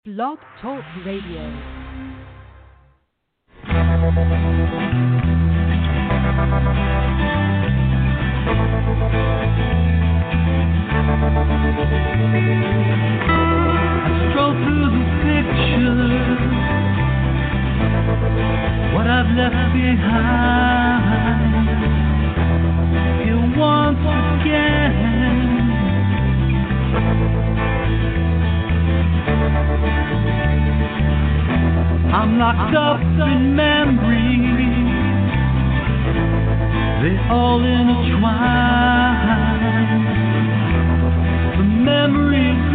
Blog Talk Radio. Stroll through the pictures, what I've left behind. Here once again, I'm locked up in memories, they all intertwine. The memories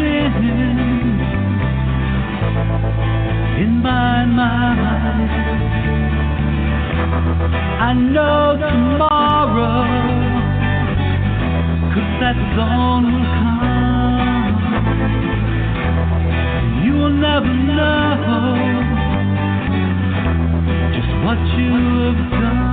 in my mind. I know tomorrow, 'cause that dawn will come. You will never know just what you have done.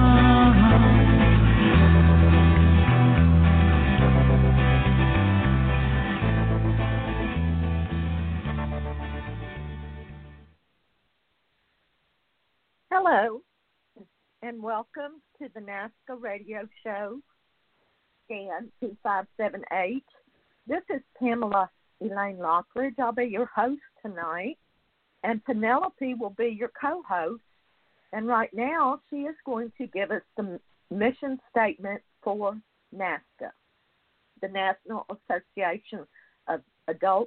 Hello, and welcome to the NAASCA radio show, Scan 2578. This is Pamela Elaine Lockridge. I'll be your host tonight, and Penelope will be your co-host. And right now, she is going to give us the mission statement for NAASCA, the National Association of Adult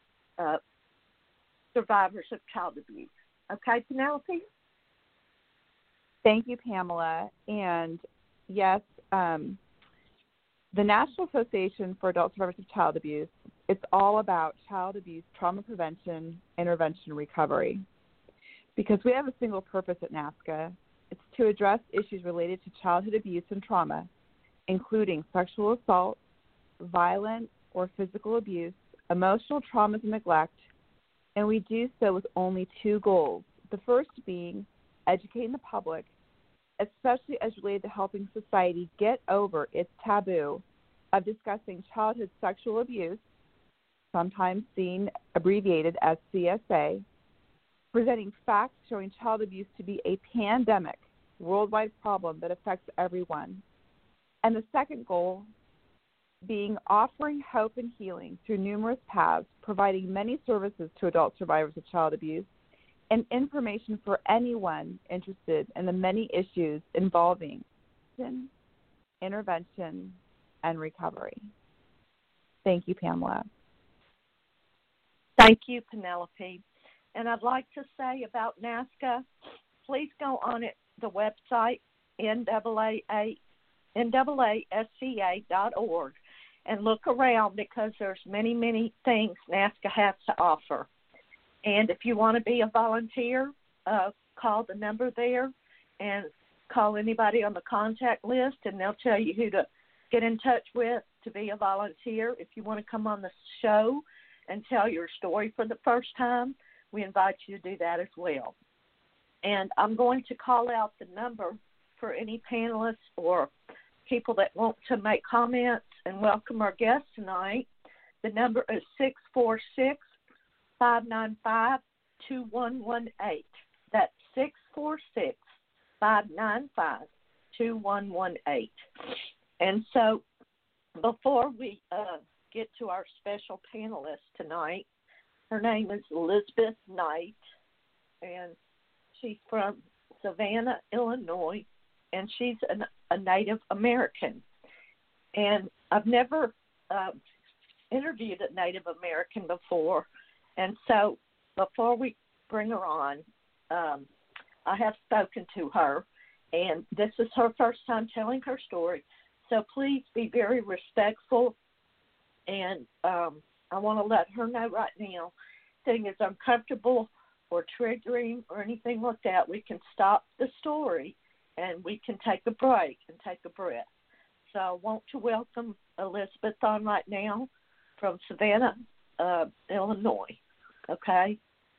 Survivors of Child Abuse. Okay, Penelope? Thank you, Pamela. And yes, the National Association for Adult Survivors of Child Abuse, it's all about child abuse, trauma prevention, intervention, recovery. Because we have a single purpose at NAASCA. It's to address issues related to childhood abuse and trauma, including sexual assault, violent or physical abuse, emotional traumas and neglect, and we do so with only two goals. The first being educating the public, especially as related to helping society get over its taboo of discussing childhood sexual abuse, sometimes seen abbreviated as CSA, presenting facts showing child abuse to be a pandemic, worldwide problem that affects everyone. And the second goal being offering hope and healing through numerous paths, providing many services to adult survivors of child abuse, and information for anyone interested in the many issues involving intervention and recovery. Thank you, Pamela. Thank you, Penelope. And I'd like to say about NAASCA, please go on the website, NAASCA.org, and look around because there's many, many things NAASCA has to offer. And if you want to be a volunteer, call the number there and call anybody on the contact list, and they'll tell you who to get in touch with to be a volunteer. If you want to come on the show and tell your story for the first time, we invite you to do that as well. And I'm going to call out the number for any panelists or people that want to make comments and welcome our guest tonight. The number is 646-595-2118. That's 646-595-2118. And so before we get to our special panelist tonight, her name is Elizabeth Knight, and she's from Savannah, Illinois, and she's a Native American. And I've never interviewed a Native American before, and so before we bring her on, I have spoken to her, and this is her first time telling her story. So please be very respectful, and I want to let her know right now, thing is uncomfortable or triggering or anything like that, we can stop the story and we can take a break and take a breath. So I want to welcome Elizabeth on right now from Savannah, Illinois. Okay?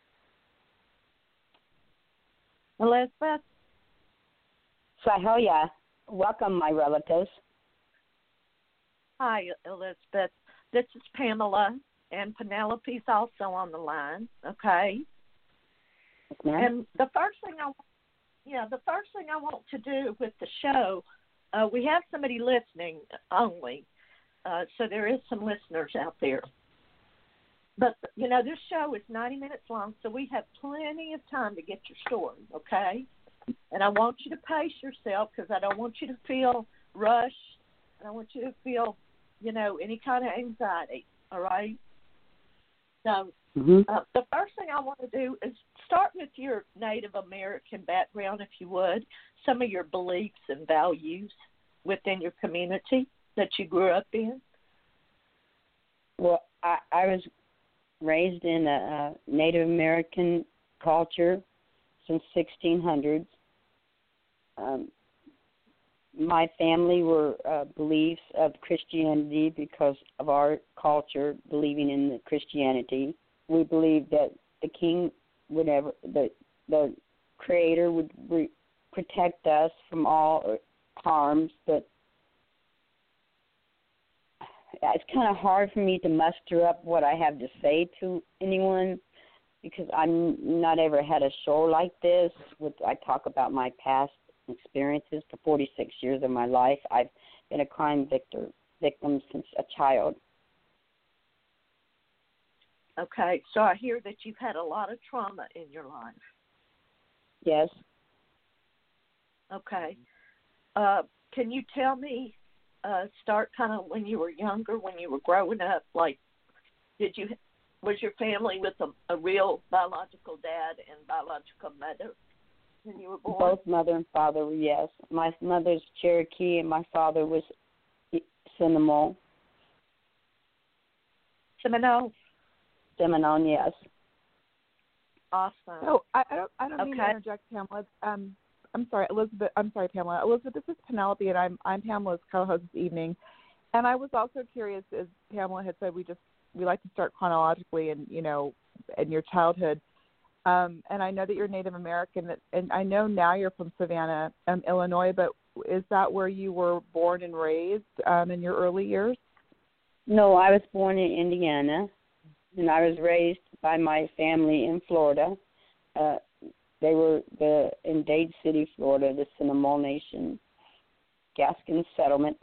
Elizabeth? Sahoya, welcome, my relatives. Hi, Elizabeth. This is Pamela, and Penelope's also on the line. Okay. Yes, ma'am. And the first thing I want to do with the show, we have somebody listening only, so there is some listeners out there. But, this show is 90 minutes long, so we have plenty of time to get your story, okay? And I want you to pace yourself because I don't want you to feel rushed. I don't want you to feel, any kind of anxiety, all right? So the first thing I want to do is start with your Native American background, if you would, some of your beliefs and values within your community that you grew up in. Well, I was raised in a Native American culture since 1600s. My family were beliefs of Christianity because of our culture believing in the Christianity. We believed that the king would the creator would protect us from all harms, but it's kind of hard for me to muster up what I have to say to anyone because I'm not ever had a show like this. I talk about my past experiences for 46 years of my life. I've been a crime victim since a child. Okay, so I hear that you've had a lot of trauma in your life. Yes. Okay. Can you tell me, start kind of when you were younger, when you were growing up, like, was your family with a real biological dad and biological mother when you were born? Both mother and father were, yes. My mother's Cherokee and my father was Seminole. Seminole, yes. Awesome. So I don't mean to interject, Pamela. I'm sorry, Elizabeth. I'm sorry, Pamela. Elizabeth, this is Penelope, and I'm Pamela's co-host this evening. And I was also curious, as Pamela had said, we like to start chronologically, and in your childhood. And I know that you're Native American, and I know now you're from Savannah, Illinois. But is that where you were born and raised in your early years? No, I was born in Indiana, and I was raised by my family in Florida. They were in Dade City, Florida, the Seminole Nation, Gaskin settlement.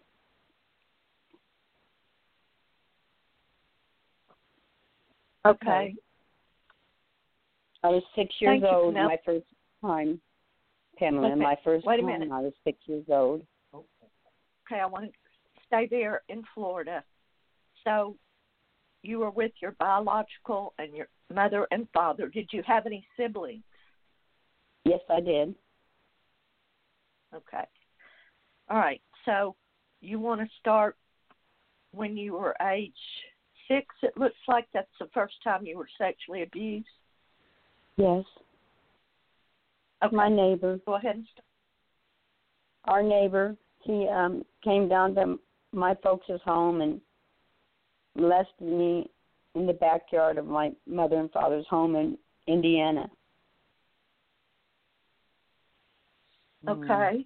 Okay. I was 6 years Thank you, old my first time, Pamela. Okay. My first Wait a time minute. I was 6 years old. Okay, I want to stay there in Florida. So you were with your biological and your mother and father. Did you have any siblings? Yes, I did. Okay. All right. So you want to start when you were age 6. It looks like that's the first time you were sexually abused. Yes. Okay. My neighbor. Go ahead and start. Our neighbor, he came down to my folks' home and molested me in the backyard of my mother and father's home in Indiana. Okay.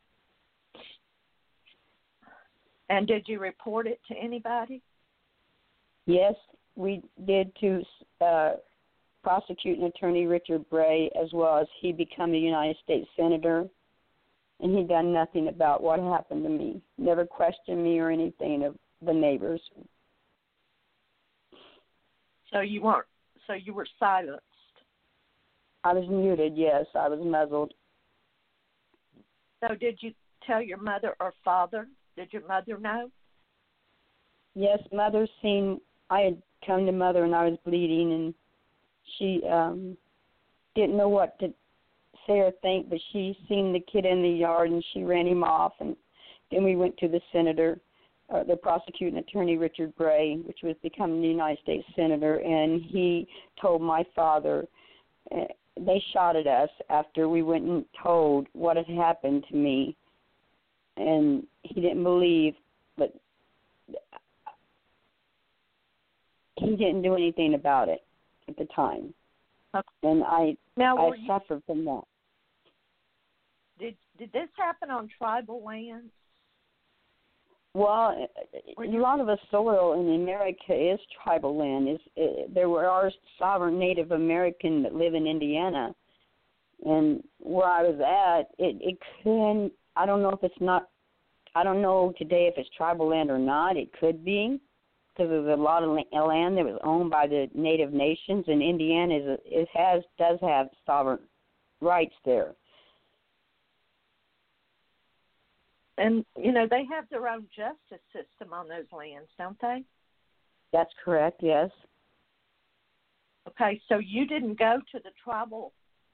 And did you report it to anybody? Yes, we did to prosecuting attorney Richard Bray, as well as he become a United States Senator, and he done nothing about what happened to me. Never questioned me or anything of the neighbors. So you weren't. So you were silenced. I was muted. Yes, I was muzzled. So did you tell your mother or father? Did your mother know? Yes, mother seen. I had come to mother and I was bleeding, and she didn't know what to say or think, but she seen the kid in the yard and she ran him off. And then we went to the senator, the prosecuting attorney Richard Bray, which was becoming the United States Senator, and he told my father. They shot at us after we went and told what had happened to me, and he didn't believe, but he didn't do anything about it at the time. Okay. And I Now, suffered from that. Did this happen on tribal lands? Well, a lot of the soil in America is tribal land. There are sovereign Native American that live in Indiana, and where I was at, it can. I don't know if it's not. I don't know today if it's tribal land or not. It could be, because there's a lot of land that was owned by the Native nations, and Indiana does have sovereign rights there. And, you know, they have their own justice system on those lands, don't they? That's correct, yes. Okay, so you didn't go to the tribal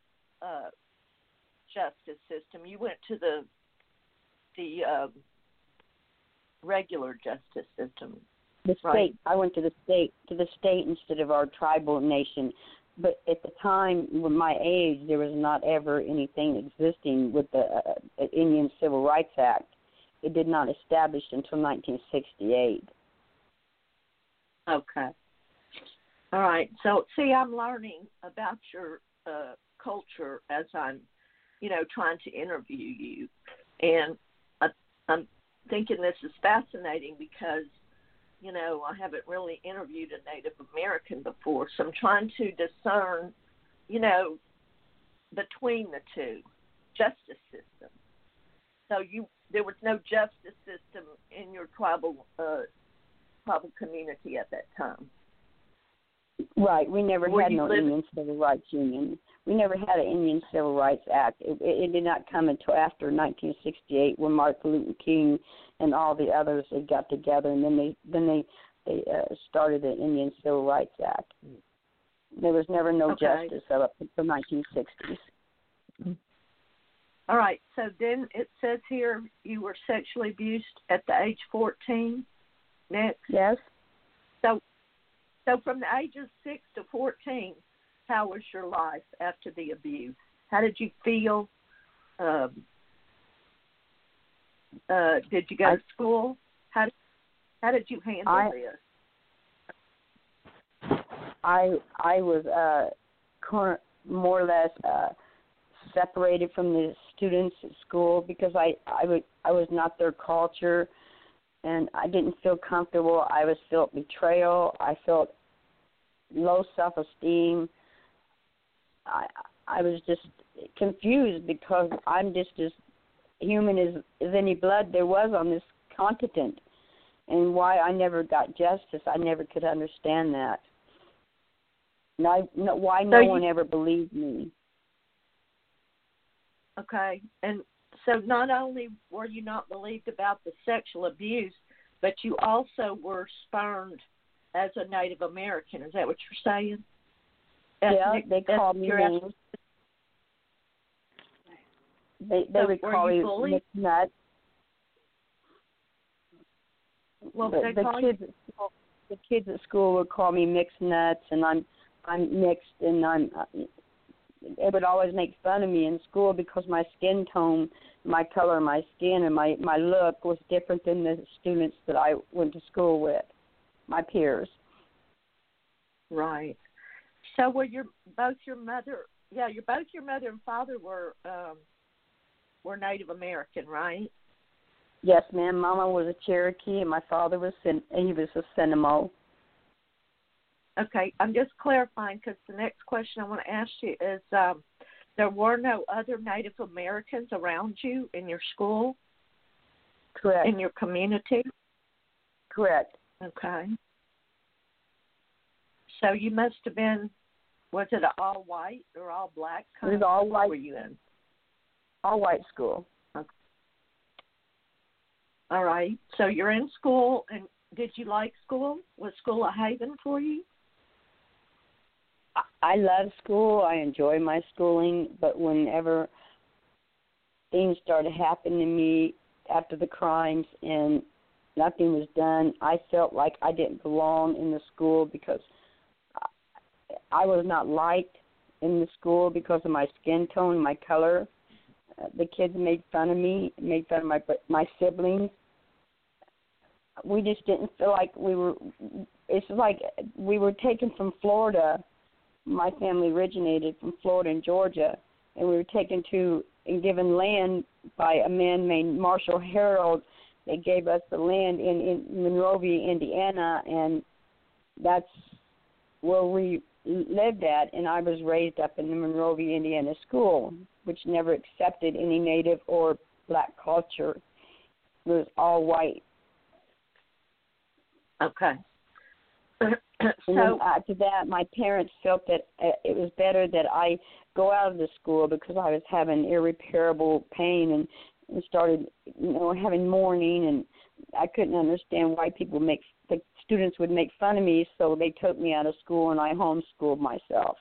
justice system. You went to the regular justice system. The state. Right. I went to the state instead of our tribal nation. But at the time, with my age, there was not ever anything existing with the Indian Civil Rights Act. It did not establish until 1968. Okay. All right. So, see, I'm learning about your culture as I'm, you know, trying to interview you. And I'm thinking this is fascinating because, you know, I haven't really interviewed a Native American before, so I'm trying to discern, you know, between the two justice systems. So there was no justice system in your tribal community at that time. Right. We never had no Indian Civil Rights Union. We never had an Indian Civil Rights Act. It did not come until after 1968 when Martin Luther King and all the others they got together, and then they started the Indian Civil Rights Act. There was never no justice up until the 1960s. All right. So then it says here you were sexually abused at the age 14. Next. Yes. So from the age of 6 to 14, how was your life after the abuse? How did you feel? Did you go to school? How did you handle this? I was more or less separated from the students at school because I was not their culture, and I didn't feel comfortable. I felt betrayal. I felt low self-esteem. I was just confused because I'm just as human as any blood there was on this continent, and why I never got justice, I never could understand that. Why no one ever believed me. Okay, and so not only were you not believed about the sexual abuse, but you also were spurned as a Native American. Is that what you're saying? Yeah, they called me names. They would call me mixed nuts. Well, the kids at school would call me mixed nuts, and I'm mixed, and they would always make fun of me in school because my skin tone, my color of my skin, and my look was different than the students that I went to school with, my peers. Right. So were both your mother and father were Native American, right? Yes, ma'am. Mama was a Cherokee, and my father was he was a Seminole. Okay, I'm just clarifying because the next question I want to ask you is, there were no other Native Americans around you in your school? Correct. In your community? Correct. Okay. So you must have been, was it an all-white or all-black kind of all white. Were you in? All-white school. Okay. All right. So you're in school, and did you like school? Was school a haven for you? I love school. I enjoy my schooling, but whenever things started happening to me after the crimes and nothing was done, I felt like I didn't belong in the school because I was not liked in the school because of my skin tone, my color. The kids made fun of me, made fun of my siblings. We just didn't feel like it's like we were taken from Florida. My family originated from Florida and Georgia, and we were taken to and given land by a man named Marshall Harold they gave us the land in Monrovia, Indiana, and that's where we lived at. And I was raised up in the Monrovia, Indiana school, which never accepted any Native or black culture. It was all white. Okay. And then after that, my parents felt that it was better that I go out of the school because I was having irreparable pain and started, having mourning, and I couldn't understand why the students would make fun of me, so they took me out of school and I homeschooled myself.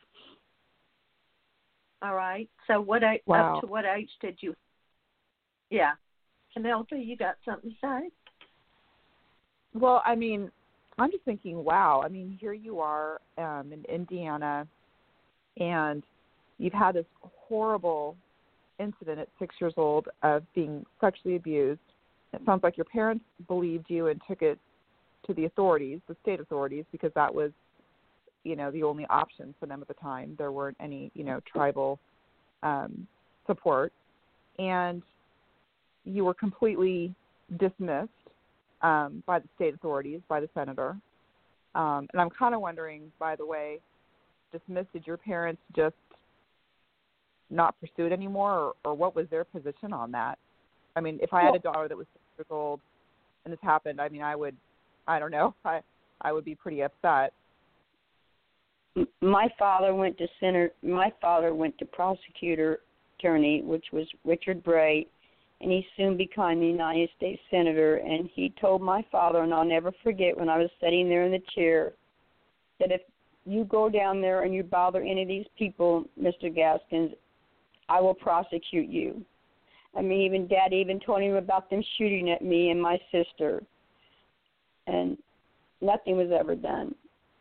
All right. So Wow. up to what age did you? Yeah. Penelope, you got something to say? Well, I mean, I'm just thinking, wow. I mean, here you are in Indiana, and you've had this horrible incident at 6 years old of being sexually abused. It sounds like your parents believed you and took it to the authorities, the state authorities, because that was, the only option for them at the time. There weren't any, tribal support. And you were completely dismissed by the state authorities, by the senator. And I'm kind of wondering, by the way, dismissed, did your parents just not pursue it anymore, or what was their position on that? I mean, if I had a daughter that was 6 years old and this happened, I mean, I would be pretty upset. My father went to prosecutor attorney, which was Richard Bray, and he soon became the United States Senator. And he told my father, and I'll never forget, when I was sitting there in the chair, that if you go down there and you bother any of these people, Mr. Gaskins, I will prosecute you. I mean, even Dad told him about them shooting at me and my sister, and nothing was ever done.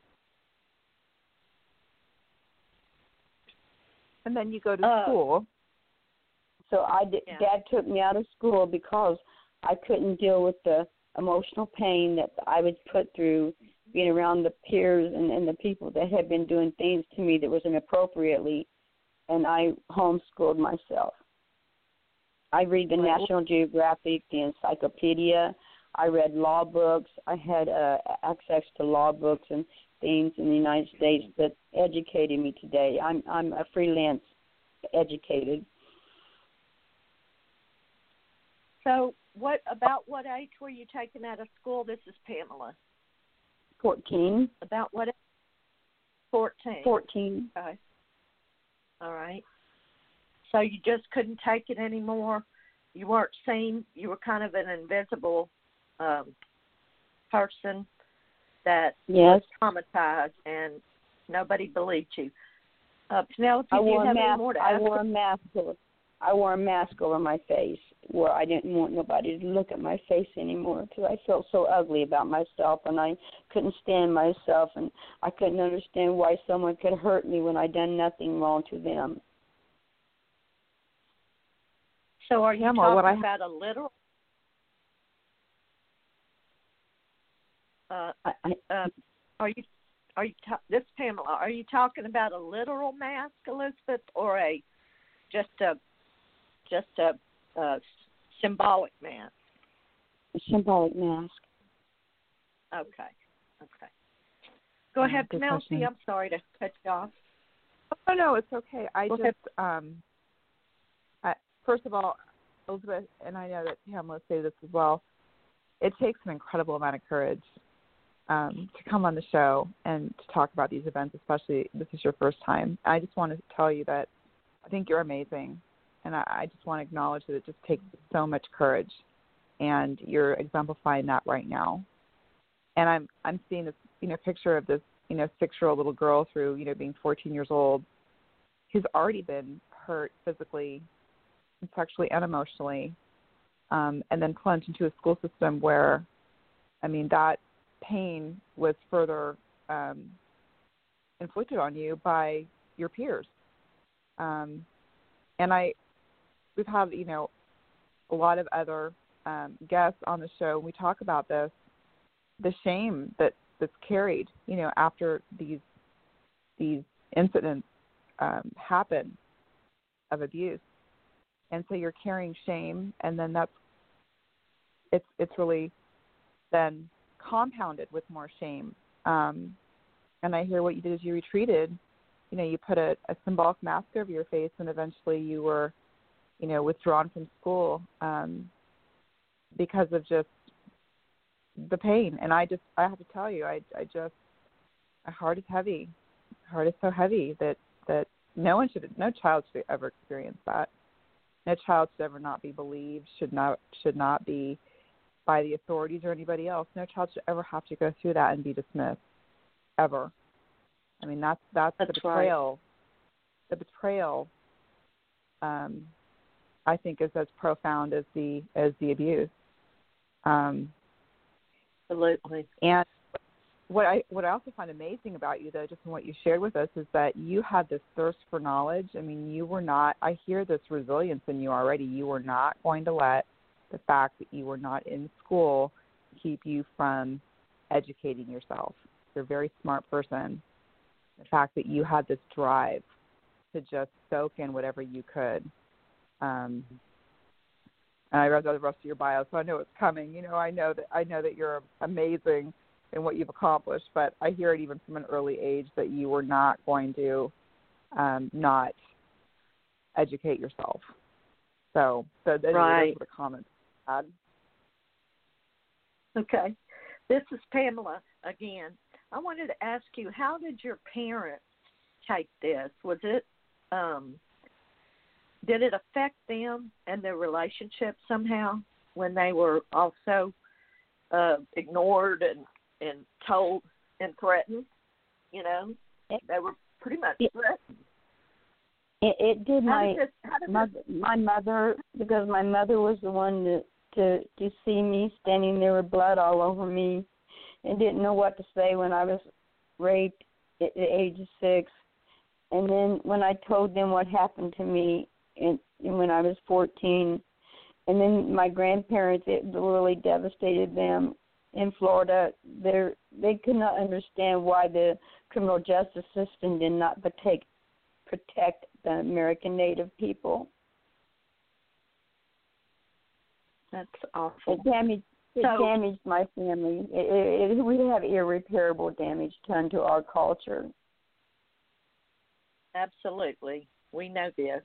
And then you go to school. So Dad took me out of school because I couldn't deal with the emotional pain that I was put through being around the peers and the people that had been doing things to me that was inappropriately, and I homeschooled myself. I read the National Geographic, the encyclopedia. I read law books. I had access to law books and things in the United States that educated me today. I'm a freelance educated. So what age were you taken out of school? This is Pamela. 14. About what age? 14. 14. Okay. All right. So you just couldn't take it anymore? You weren't seen? You were kind of an invisible person that was traumatized, and nobody believed you. Penelope, do you have any more to ask? I wore a mask over my face where I didn't want nobody to look at my face anymore because I felt so ugly about myself, and I couldn't stand myself, and I couldn't understand why someone could hurt me when I'd done nothing wrong to them. So are you talking about a literal? This Pamela? Are you talking about a literal mask, Elizabeth, or just a symbolic mask? A symbolic mask. Okay. Go ahead, Penelope. Question. I'm sorry to cut you off. Oh, no, it's okay. Go ahead. First of all, Elizabeth, and I know that Pamela say this as well, it takes an incredible amount of courage to come on the show and to talk about these events, especially this is your first time. I just want to tell you that I think you're amazing, and I just want to acknowledge that it just takes so much courage, and you're exemplifying that right now. And I'm seeing this, picture of this, 6-year-old little girl through, being 14 years old, who's already been hurt physically, and sexually, and emotionally, and then plunged into a school system where, that pain was further inflicted on you by your peers. And we've had, a lot of other guests on the show. We talk about this, the shame that's carried, after these incidents happen of abuse. And so you're carrying shame, and then that's it's really then compounded with more shame. And I hear what you did is you retreated. You know, you put a symbolic mask over your face, and eventually you were, you know, withdrawn from school because of just the pain. And I have to tell you, my heart is heavy. My heart is so heavy that no child should ever experience that. No child should ever not be believed, should not be by the authorities or anybody else. No child should ever have to go through that and be dismissed, ever. I mean, that's the betrayal. Right. The betrayal, I think, is as profound as the abuse. Absolutely. And what I also find amazing about you, though, just in what you shared with us, is that you had this thirst for knowledge. I mean, you were not. I hear this resilience in you already. You were not going to let the fact that you were not in school keep you from educating yourself. You're a very smart person. The fact that you had this drive to just soak in whatever you could. And I read the rest of your bio, so I know it's coming. You know, I know that you're amazing in what you've accomplished, but I hear it even from an early age that you were not going to not educate yourself. So those right. were the comments I had. Okay. This is Pamela again. I wanted to ask you, how did your parents take this? Was it, did it affect them and their relationship somehow when they were also ignored and told and threatened? You know, they were pretty much threatened. It did my mother, because my mother was the one to see me standing there with blood all over me and didn't know what to say when I was raped at the age of 6. And then when I told them what happened to me and when I was 14, and then my grandparents, it really devastated them in Florida. They could not understand why the criminal justice system did not protect the American Native people. That's awful. It damaged my family. We have irreparable damage done to our culture. Absolutely. We know this.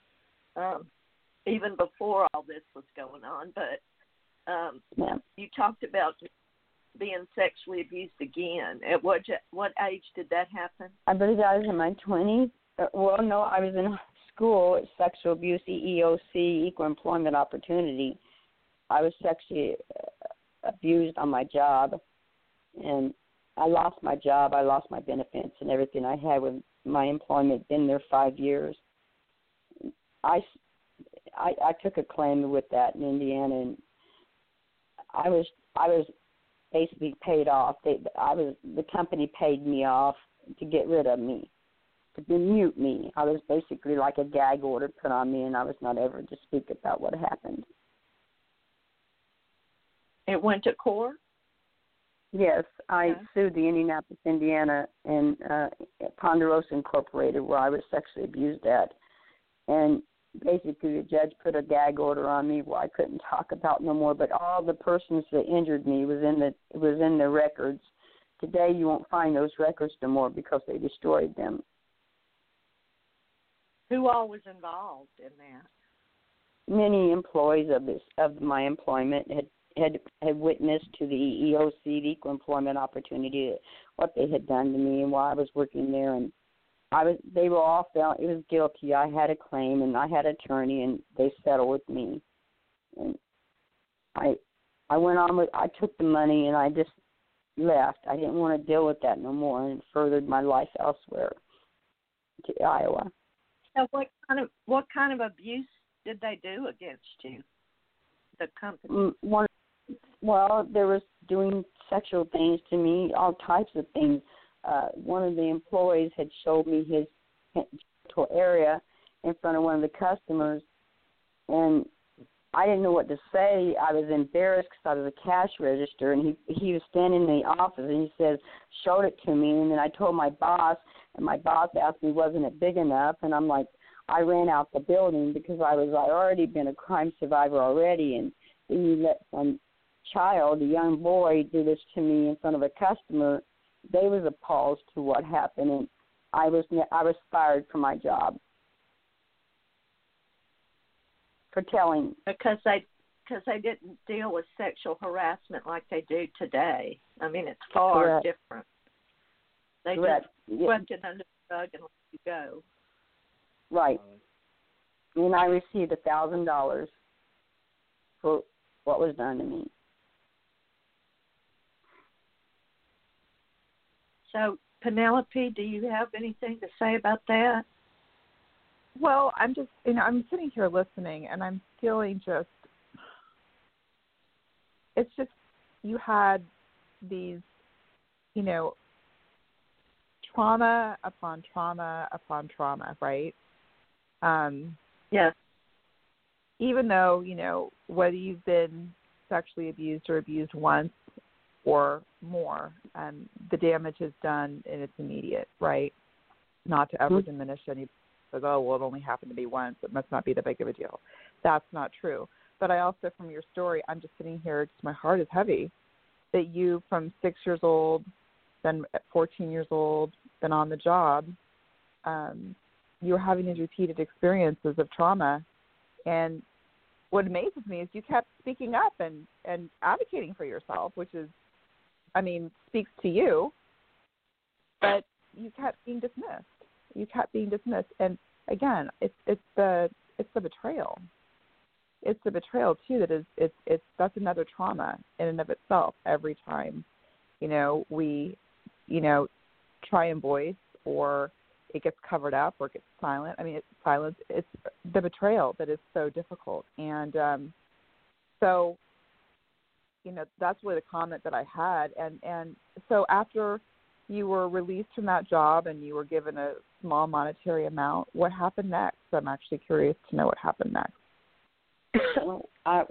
Even before all this was going on, but you talked about being sexually abused again. At what age did that happen? I believe I was in my 20s. Well, no, I was in school at sexual abuse, EEOC, Equal Employment Opportunity. I was sexually abused on my job, and I lost my job. I lost my benefits and everything I had with my employment. Been there 5 years. I took a claim with that in Indiana, and I was basically paid off. The company paid me off to get rid of me, to mute me. I was basically like a gag order put on me, and I was not ever to speak about what happened. It went to court? Yes, I sued the Indianapolis, Indiana, and Ponderosa Incorporated, where I was sexually abused at. And basically the judge put a gag order on me where I couldn't talk about no more, but all the persons that injured me was in the records. Today you won't find those records no more because they destroyed them. Who all was involved in that? Many employees of my employment had witnessed to the EEOC, the Equal Employment Opportunity, what they had done to me and while I was working there, and they were all felt it was guilty. I had a claim and I had an attorney, and they settled with me. And I went on I took the money and I just left. I didn't want to deal with that no more, and furthered my life elsewhere to Iowa. So what kind of abuse did they do against you? The company. Well, there was doing sexual things to me, all types of things. One of the employees had showed me his genital area in front of one of the customers, and I didn't know what to say. I was embarrassed because I was a cash register, and he was standing in the office, and he said, showed it to me, and then I told my boss, and my boss asked me, wasn't it big enough? And I'm like, I ran out the building because I already been a crime survivor already, and then you let child, a young boy, do this to me in front of a customer, they was appalled to what happened, and I was fired from my job for telling. Because they didn't deal with sexual harassment like they do today. I mean, it's far Correct. different. They Correct. just swept it under the rug and let you go. Right. And I received $1,000 for what was done to me. So, Penelope, do you have anything to say about that? Well, I'm just, I'm sitting here listening, and I'm feeling just, it's just, you had these, trauma upon trauma upon trauma, right? Yes. Even though, whether you've been sexually abused or abused once or more, the damage is done and it's immediate, right? Not to ever diminish any, because, it only happened to me once. It must not be that big of a deal. That's not true. But I also, from your story, I'm just sitting here, my heart is heavy that you, from 6 years old, then at 14 years old, then on the job, you were having these repeated experiences of trauma. And what amazes me is you kept speaking up and advocating for yourself, which is, speaks to you, but you kept being dismissed. And again, it's the betrayal. It's the betrayal too that's another trauma in and of itself. Every time, we, try and voice, or it gets covered up, or it gets silent. It's silence. It's the betrayal that is so difficult. And so, that's really the comment that I had. And so after you were released from that job and you were given a small monetary amount, what happened next? I'm actually curious to know what happened next. I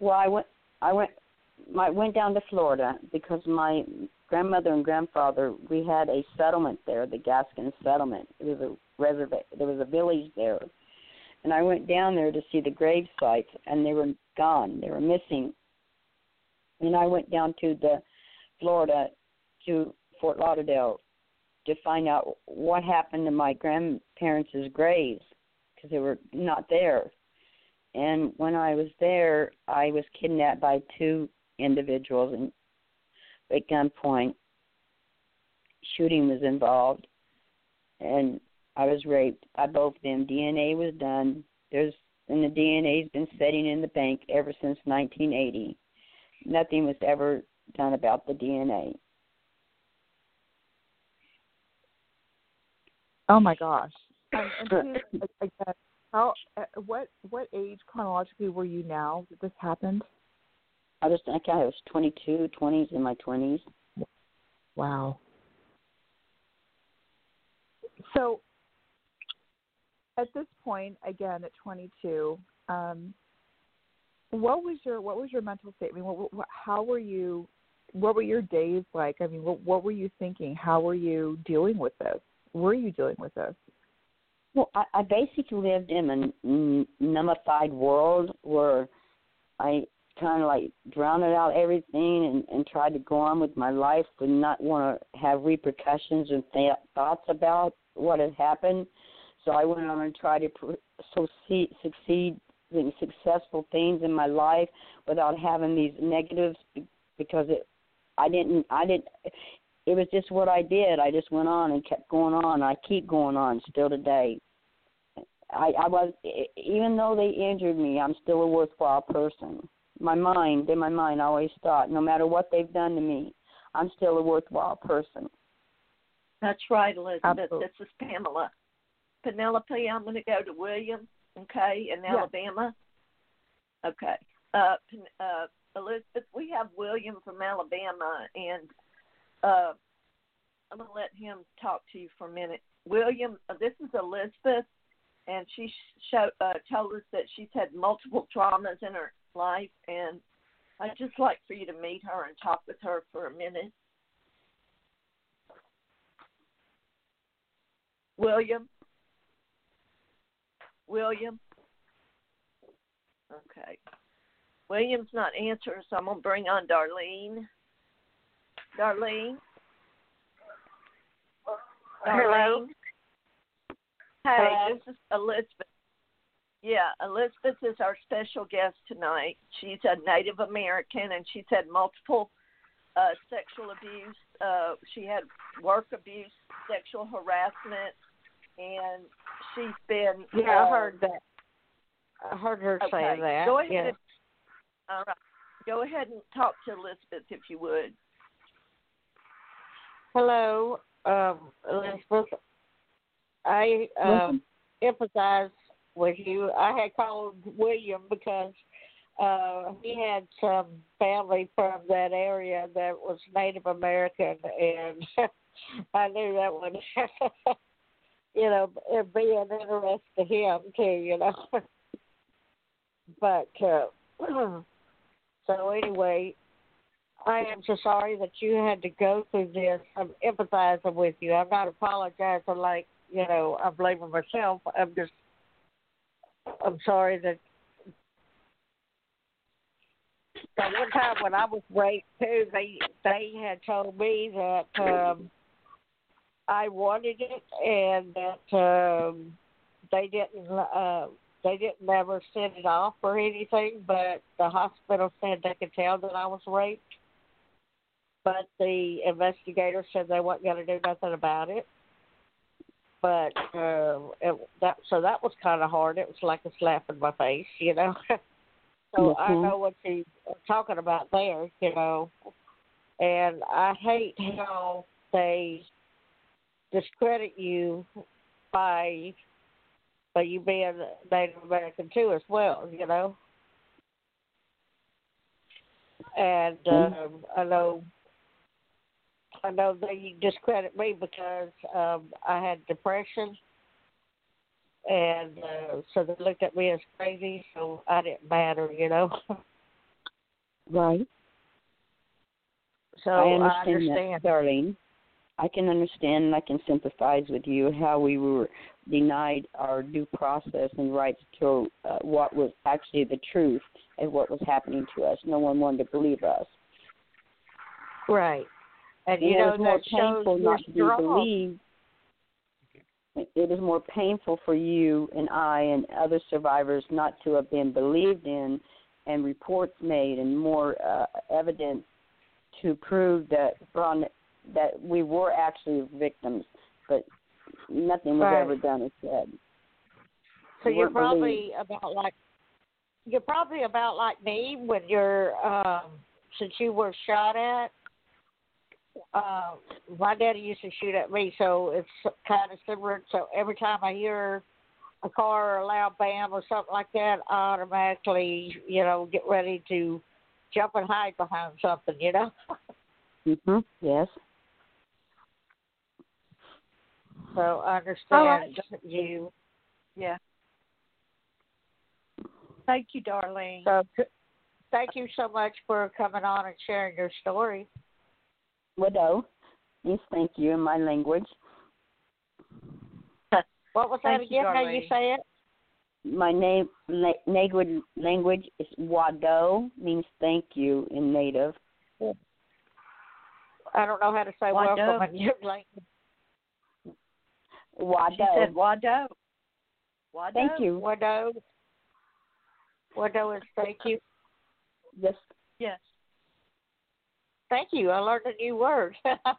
went down to Florida because my grandmother and grandfather, we had a settlement there, the Gaskin settlement. It was there was a village there, and I went down there to see the grave sites, and they were gone. They were missing. And I went down to Florida, to Fort Lauderdale, to find out what happened to my grandparents' graves, because they were not there. And when I was there, I was kidnapped by two individuals, and at gunpoint, shooting was involved, and I was raped by both of them. DNA was done. And the DNA's been sitting in the bank ever since 1980. Nothing was ever done about the DNA. Oh my gosh! And please, again, what age chronologically were you now that this happened? I was 22, 20s, in my 20s. Wow. So at this point, again at 22, what was your mental state? How were you? What were your days like? What were you thinking? How were you dealing with this? Were you dealing with this? Well, I basically lived in a nullified world where I kind of like drowned out everything and tried to go on with my life and not want to have repercussions and thoughts about what had happened. So I went on and tried to succeed in successful things in my life without having these negatives, because it was just what I did. I just went on and kept going on. I keep going on still today. I was, even though they injured me, I'm still a worthwhile person. In my mind, I always thought, no matter what they've done to me, I'm still a worthwhile person. That's right, Elizabeth. Absolutely. This is Pamela. Penelope, I'm going to go to William, okay, in Alabama. Okay. Elizabeth, we have William from Alabama, and I'm going to let him talk to you for a minute. William, this is Elizabeth, and she told us that she's had multiple traumas in her life, and I'd just like for you to meet her and talk with her for a minute. William? Okay. William's not answering, so I'm going to bring on Darlene. Darlene? Hello? Hey, Hello? this is Elizabeth. Yeah, Elizabeth is our special guest tonight. She's a Native American, and she's had multiple sexual abuse. She had work abuse, sexual harassment, and she's been... Yeah, I heard that. I heard her say that. Go ahead. Yeah. All right. Go ahead and talk to Elizabeth if you would. Hello, Elizabeth. I empathize with you. I had called William because he had some family from that area that was Native American, and I knew that would, it'd be an interest to him too, But so anyway, I am so sorry that you had to go through this. I'm empathizing with you. I'm not apologizing like, I'm blaming myself. I'm sorry that one time when I was raped too, they had told me that I wanted it and that they didn't ever send it off or anything, but the hospital said they could tell that I was raped. But the investigator said they weren't going to do nothing about it. But that was kind of hard. It was like a slap in my face, So Mm-hmm. I know what you're talking about there, And I hate how they discredit you by you being Native American too as well, And I know they discredit me because I had depression, and so they looked at me as crazy, so I didn't matter, Right. So I understand that, Darlene. I can understand and I can sympathize with you how we were denied our due process and rights to what was actually the truth and what was happening to us. No one wanted to believe us. Right. And it was more that painful not to be believed. It was more painful for you and I and other survivors not to have been believed in and reports made and more evidence to prove that we were actually victims, but nothing was ever done or said. So you're probably about like me when you're since you were shot at. My daddy used to shoot at me, so it's kind of similar. So every time I hear a car or a loud bam or something like that, I automatically, get ready to jump and hide behind something, Mhm. Yes. So I understand you. Yeah. Thank you, Darlene. So thank you so much for coming on and sharing your story. Widow. Yes, thank you in my language. What was that again? How you say it? My name, language is Wado, means thank you in Native. I don't know how to say Wado. welcome in your language. Wado. She said Wado. Wado. Thank you. Wado. Wado is thank you. Yes. Yes. Thank you. I learned a new word.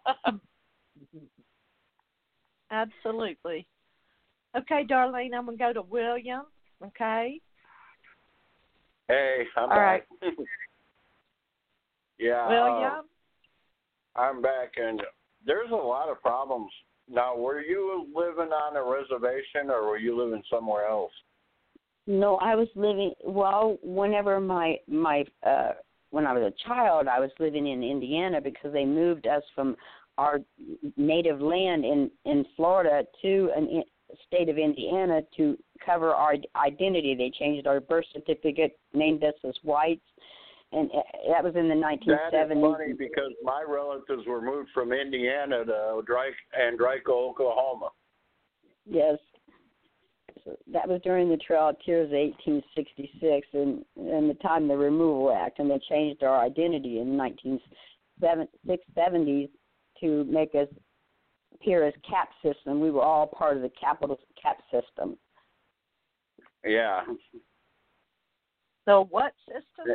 Absolutely. Okay, Darlene, I'm going to go to William. Okay? Hey, I'm All back. right. Yeah. William? I'm back, and there's a lot of problems. Now, were you living on a reservation, or were you living somewhere else? No, I was living, whenever when I was a child, I was living in Indiana because they moved us from our native land in Florida to a state of Indiana to cover our identity. They changed our birth certificate, named us as whites, and that was in the 1970s. That is funny because my relatives were moved from Indiana to Andrico, Oklahoma. Yes. So that was during the Trail of Tears of 1866 and the time of the Removal Act, and they changed our identity in the 1970s to make us appear as CAP system. We were all part of the capital CAP system. Yeah. So what system?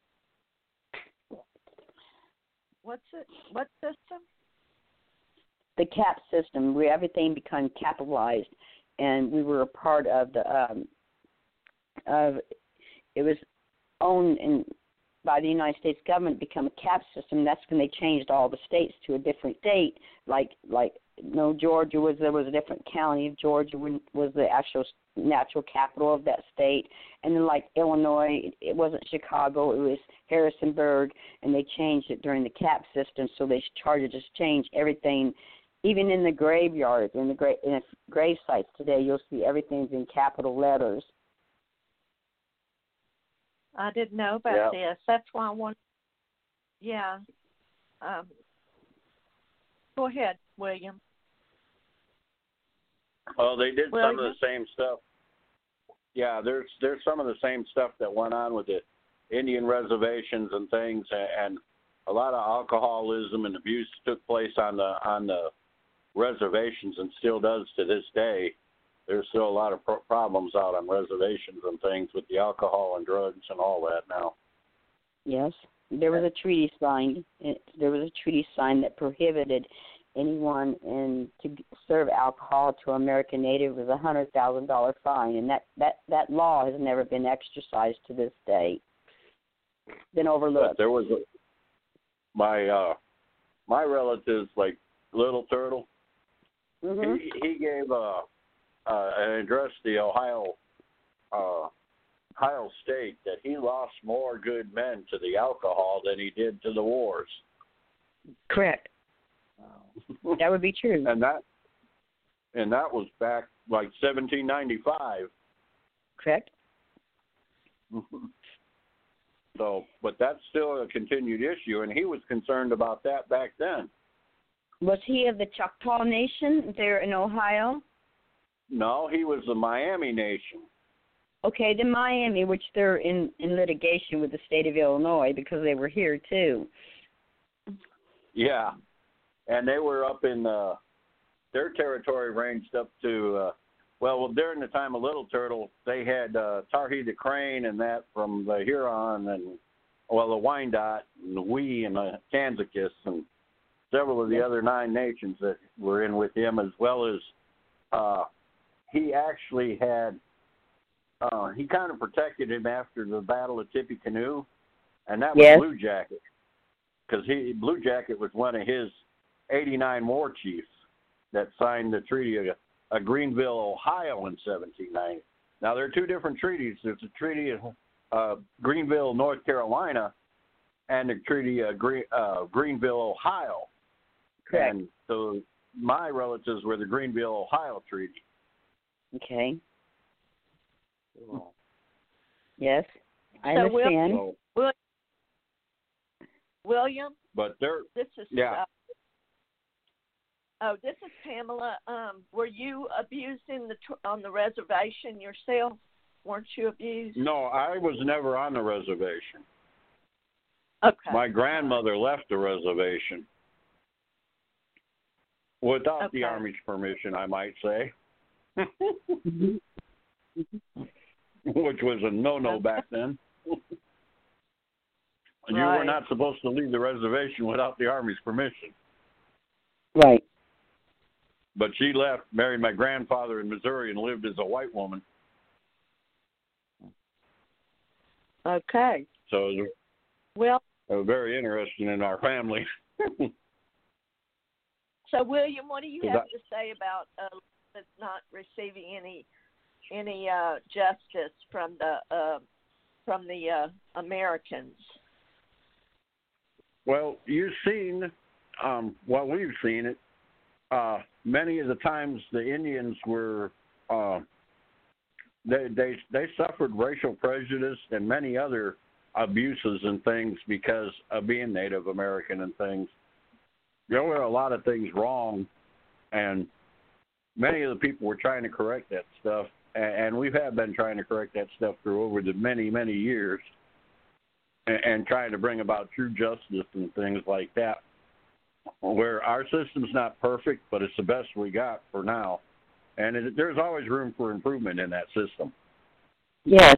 What system? The CAP system, where everything became capitalized, and we were a part of the it was owned by the United States government, become a CAP system. That's when they changed all the states to a different state. Georgia there was a different county of Georgia was the actual natural capital of that state, and then like Illinois, it wasn't Chicago, it was Harrisonburg, and they changed it during the CAP system. So they started to change everything. Even in the graveyards, in the grave sites today, you'll see everything's in capital letters. I didn't know about this. That's why I want. Yeah. Go ahead, William. Oh, they did some of the same stuff. Yeah, there's some of the same stuff that went on with the Indian reservations and things, and a lot of alcoholism and abuse took place on the reservations, and still does to this day. There's still a lot of problems out on reservations and things with the alcohol and drugs and all that now. Yes, there was a treaty signed. There was a treaty signed that prohibited anyone to serve alcohol to American Native with a $100,000 fine, and that law has never been exercised to this day. Been overlooked. But there was my relatives, like Little Turtle. Mm-hmm. He gave an address to the Ohio State that he lost more good men to the alcohol than he did to the wars. Correct. That would be true. And that was back like 1795. Correct. So, but that's still a continued issue, and he was concerned about that back then. Was he of the Choctaw Nation there in Ohio? No, he was the Miami Nation. Okay, the Miami, which they're in litigation with the state of Illinois because they were here too. Yeah, and they were up in their territory ranged up to, during the time of Little Turtle, they had Tarhee Crane and that from the Huron and, the Wyandot and the Wee and the Kansakis and several of the other 9 nations that were in with him, as well as he actually had, he kind of protected him after the Battle of Tippecanoe, and that was Blue Jacket, because Blue Jacket was one of his 89 war chiefs that signed the Treaty of Greenville, Ohio in 1790. Now, there are 2 different treaties. There's the Treaty of Greenville, North Carolina, and the Treaty of Greenville, Ohio. Correct. And so my relatives were the Greenville, Ohio Treaty. Okay. Oh. Yes, I understand. William? But this is this is Pamela. Were you abused on the reservation yourself? Weren't you abused? No, I was never on the reservation. Okay. My grandmother left the reservation without the Army's permission, I might say. Which was a no-no back then. You were not supposed to leave the reservation without the Army's permission. Right. But she left, married my grandfather in Missouri, and lived as a white woman. Okay. So it was very interesting in our family. So, William, what do you have to say about not receiving any justice from the Americans? Well, you've seen, we've seen it. Many of the times the Indians were, they suffered racial prejudice and many other abuses and things because of being Native American and things. There were a lot of things wrong, and many of the people were trying to correct that stuff. and we have been trying to correct that stuff through over the many, many years, and trying to bring about true justice and things like that, where our system's not perfect, but it's the best we got for now. And there's always room for improvement in that system. Yes.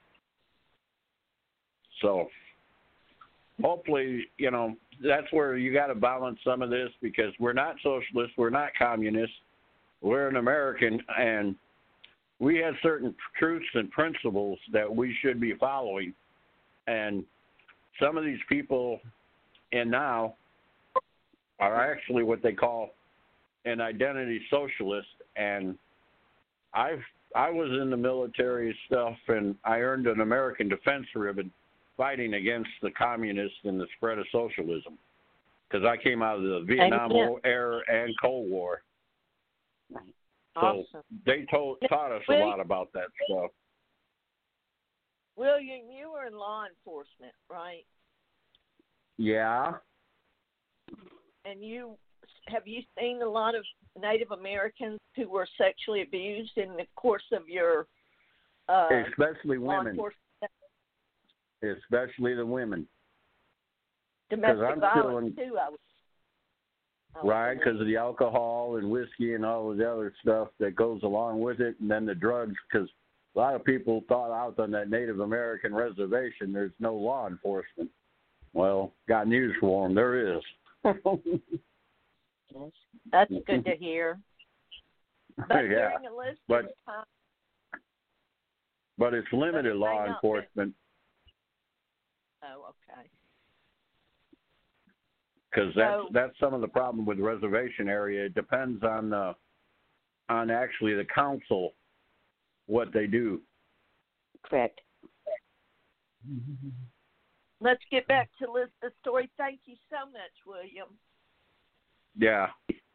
So hopefully, that's where you got to balance some of this, because we're not socialists, we're not communists, we're an American, and we have certain truths and principles that we should be following. And some of these people in now are actually what they call an identity socialist. And I was in the military stuff, and I earned an American Defense Ribbon fighting against the communists and the spread of socialism, because I came out of the Vietnam era and Cold War. Awesome. So they taught us a lot about that stuff. William, you were in law enforcement, right? Yeah. And have you seen a lot of Native Americans who were sexually abused in the course of your especially law women. enforcement? Especially the women. Domestic violence, too, I would. Right, because of the alcohol and whiskey and all of the other stuff that goes along with it, and then the drugs, because a lot of people thought out on that Native American reservation there's no law enforcement. Well, got news for them, there is. That's good to hear. But yeah, during Elizabeth's time, but it's limited law enforcement. Oh, okay. Because that's some of the problem with the reservation area. It depends on actually the council, what they do. Correct. Let's get back to Elizabeth's story. Thank you so much, William. Yeah.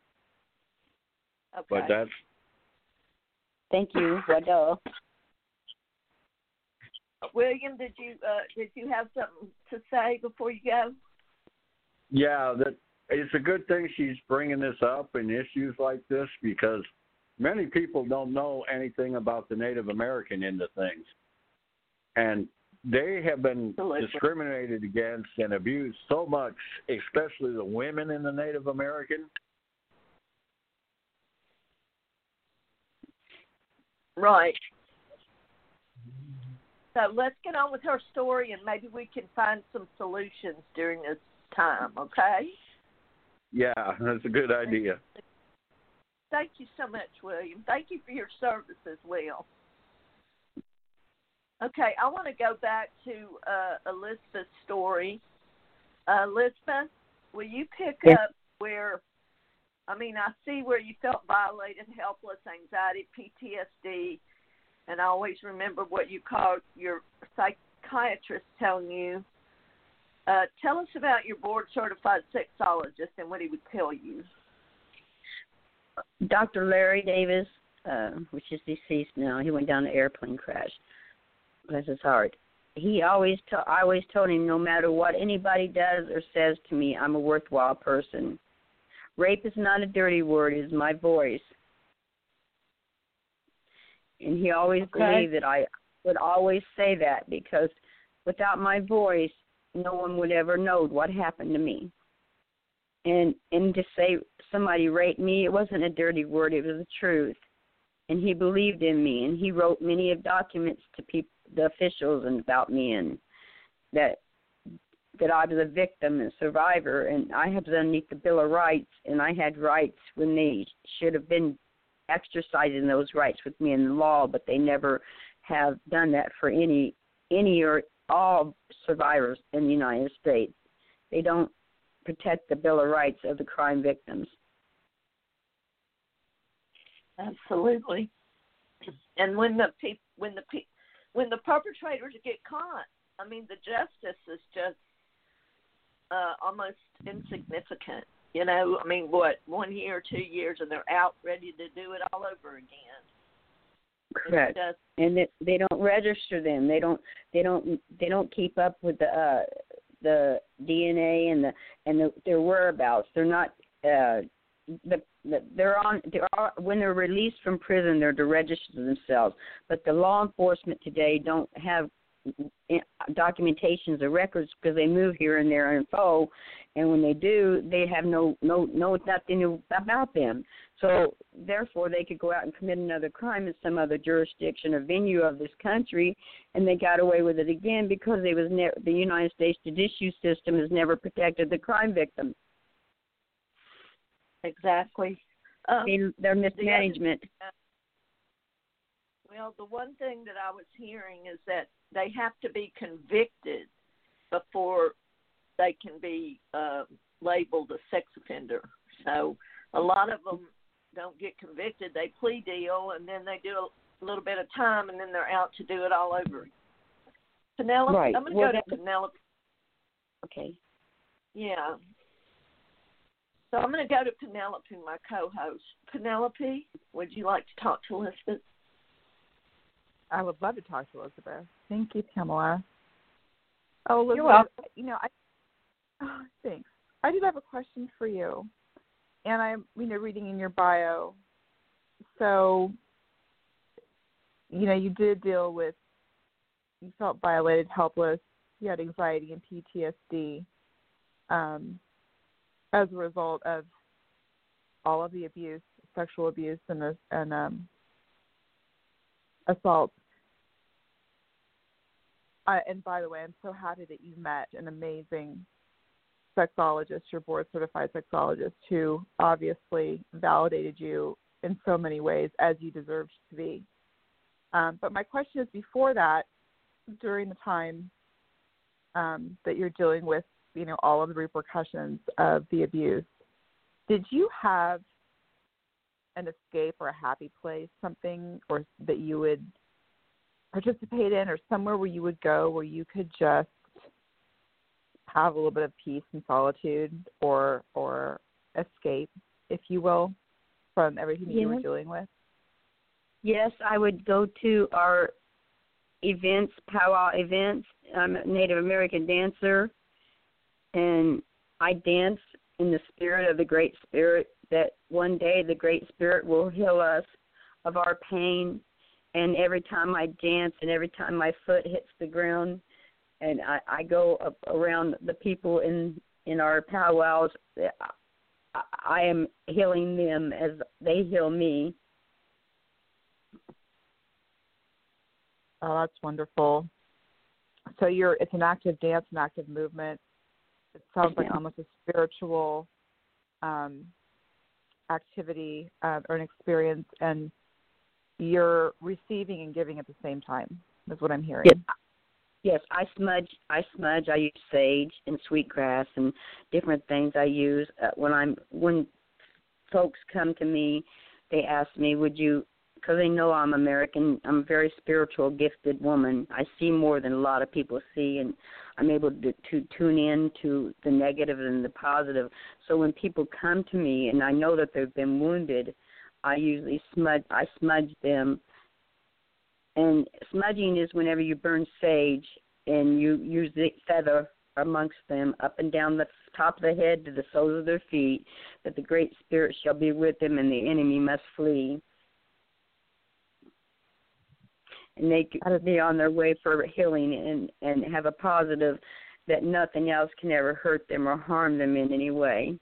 Okay. But that's. Thank you. Well, William, did you have something to say before you go? Yeah, it's a good thing she's bringing this up and issues like this, because many people don't know anything about the Native American end of things. And they have been discriminated against and abused so much, especially the women in the Native American. Right. So let's get on with her story, and maybe we can find some solutions during this time, okay? Yeah, that's a good idea. Thank you so much, William. Thank you for your service as well. Okay, I want to go back to Elizabeth's story. Elizabeth, will you pick up where, I see where you felt violated, helpless, anxiety, PTSD, and I always remember what you called your psychiatrist telling you. Tell us about your board-certified sexologist and what he would tell you. Dr. Larry Davis, which is deceased now, he went down an airplane crash. Bless his heart. I always told him, no matter what anybody does or says to me, I'm a worthwhile person. Rape is not a dirty word, it is my voice. And he always believed that I would always say that, because without my voice, no one would ever know what happened to me. And to say somebody raped me, it wasn't a dirty word, it was the truth. And he believed in me, and he wrote many of documents to the officials and about me, and that I was a victim and survivor, and I have underneath the Bill of Rights, and I had rights when they should have been exercising those rights with me in the law, but they never have done that for any or all survivors in the United States. They don't protect the Bill of Rights of the crime victims. Absolutely. And when the perpetrators get caught, the justice is just almost insignificant. What, 1 year or 2 years, and they're out ready to do it all over again. Correct. And they don't register them. They don't keep up with the DNA and their whereabouts. They're not when they're released from prison, they're to register themselves. But the law enforcement today don't have documentations or records because they move here and they're info, and when they do, they have no nothing about them. So therefore, they could go out and commit another crime in some other jurisdiction or venue of this country, and they got away with it again because the United States judicial system has never protected the crime victim. Exactly. Their mismanagement. Well, the one thing that I was hearing is that they have to be convicted before they can be labeled a sex offender. So a lot of them don't get convicted. They plea deal, and then they do a little bit of time, and then they're out to do it all over. Penelope, right. I'm going to go to Penelope. Okay. Yeah. So I'm going to go to Penelope, my co-host. Penelope, would you like to talk to Elizabeth? I would love to talk to Elizabeth. Thank you, Pamela. Oh, Elizabeth, you're welcome. Thanks. I did have a question for you, and I'm, reading in your bio. So, you did deal with, you felt violated, helpless, you had anxiety and PTSD as a result of all of the abuse, sexual abuse, and assault. And by the way, I'm so happy that you met an amazing sexologist, your board-certified sexologist, who obviously validated you in so many ways, as you deserved to be. But my question is, before that, during the time that you're dealing with, all of the repercussions of the abuse, did you have an escape or a happy place, something or that you would participate in, or somewhere where you would go where you could just have a little bit of peace and solitude or escape, if you will, from everything that you were dealing with? Yes, I would go to our events, powwow events. I'm a Native American dancer, and I dance in the spirit of the Great Spirit, that one day the Great Spirit will heal us of our pain. And every time I dance and every time my foot hits the ground and I go up around the people in our powwows, I am healing them as they heal me. Oh, that's wonderful. So it's an active dance, an active movement. It sounds like almost a spiritual activity or an experience, and you're receiving and giving at the same time, is what I'm hearing. Yes, I smudge. I use sage and sweetgrass and different things I use. When folks come to me, they ask me, would you, because they know I'm American, I'm a very spiritual, gifted woman. I see more than a lot of people see, and I'm able to tune in to the negative and the positive. So when people come to me and I know that they've been wounded, I usually smudge them. And smudging is whenever you burn sage and you use the feather amongst them up and down the top of the head to the soles of their feet, that the Great Spirit shall be with them and the enemy must flee. And they be on their way for healing and have a positive that nothing else can ever hurt them or harm them in any way.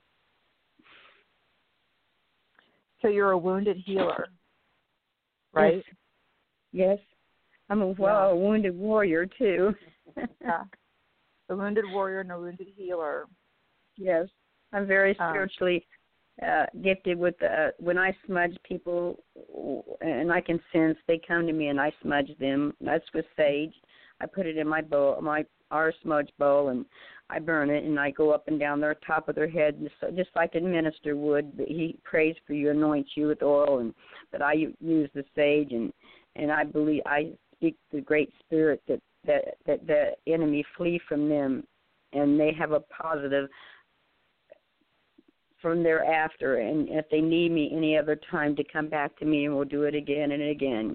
So you're a wounded healer, right? Yes. I'm a wounded warrior, too. Yeah. A wounded warrior and a wounded healer. Yes. I'm very spiritually gifted with when I smudge people, and I can sense they come to me and I smudge them. That's with sage. I put it in my bowl, our smudge bowl, and I burn it, and I go up and down their top of their head, just like a minister would. He prays for you, anoints you with oil, but I use the sage, and I believe I speak the Great Spirit that the enemy flee from them, and they have a positive from thereafter. And if they need me any other time, to come back to me, and we'll do it again and again.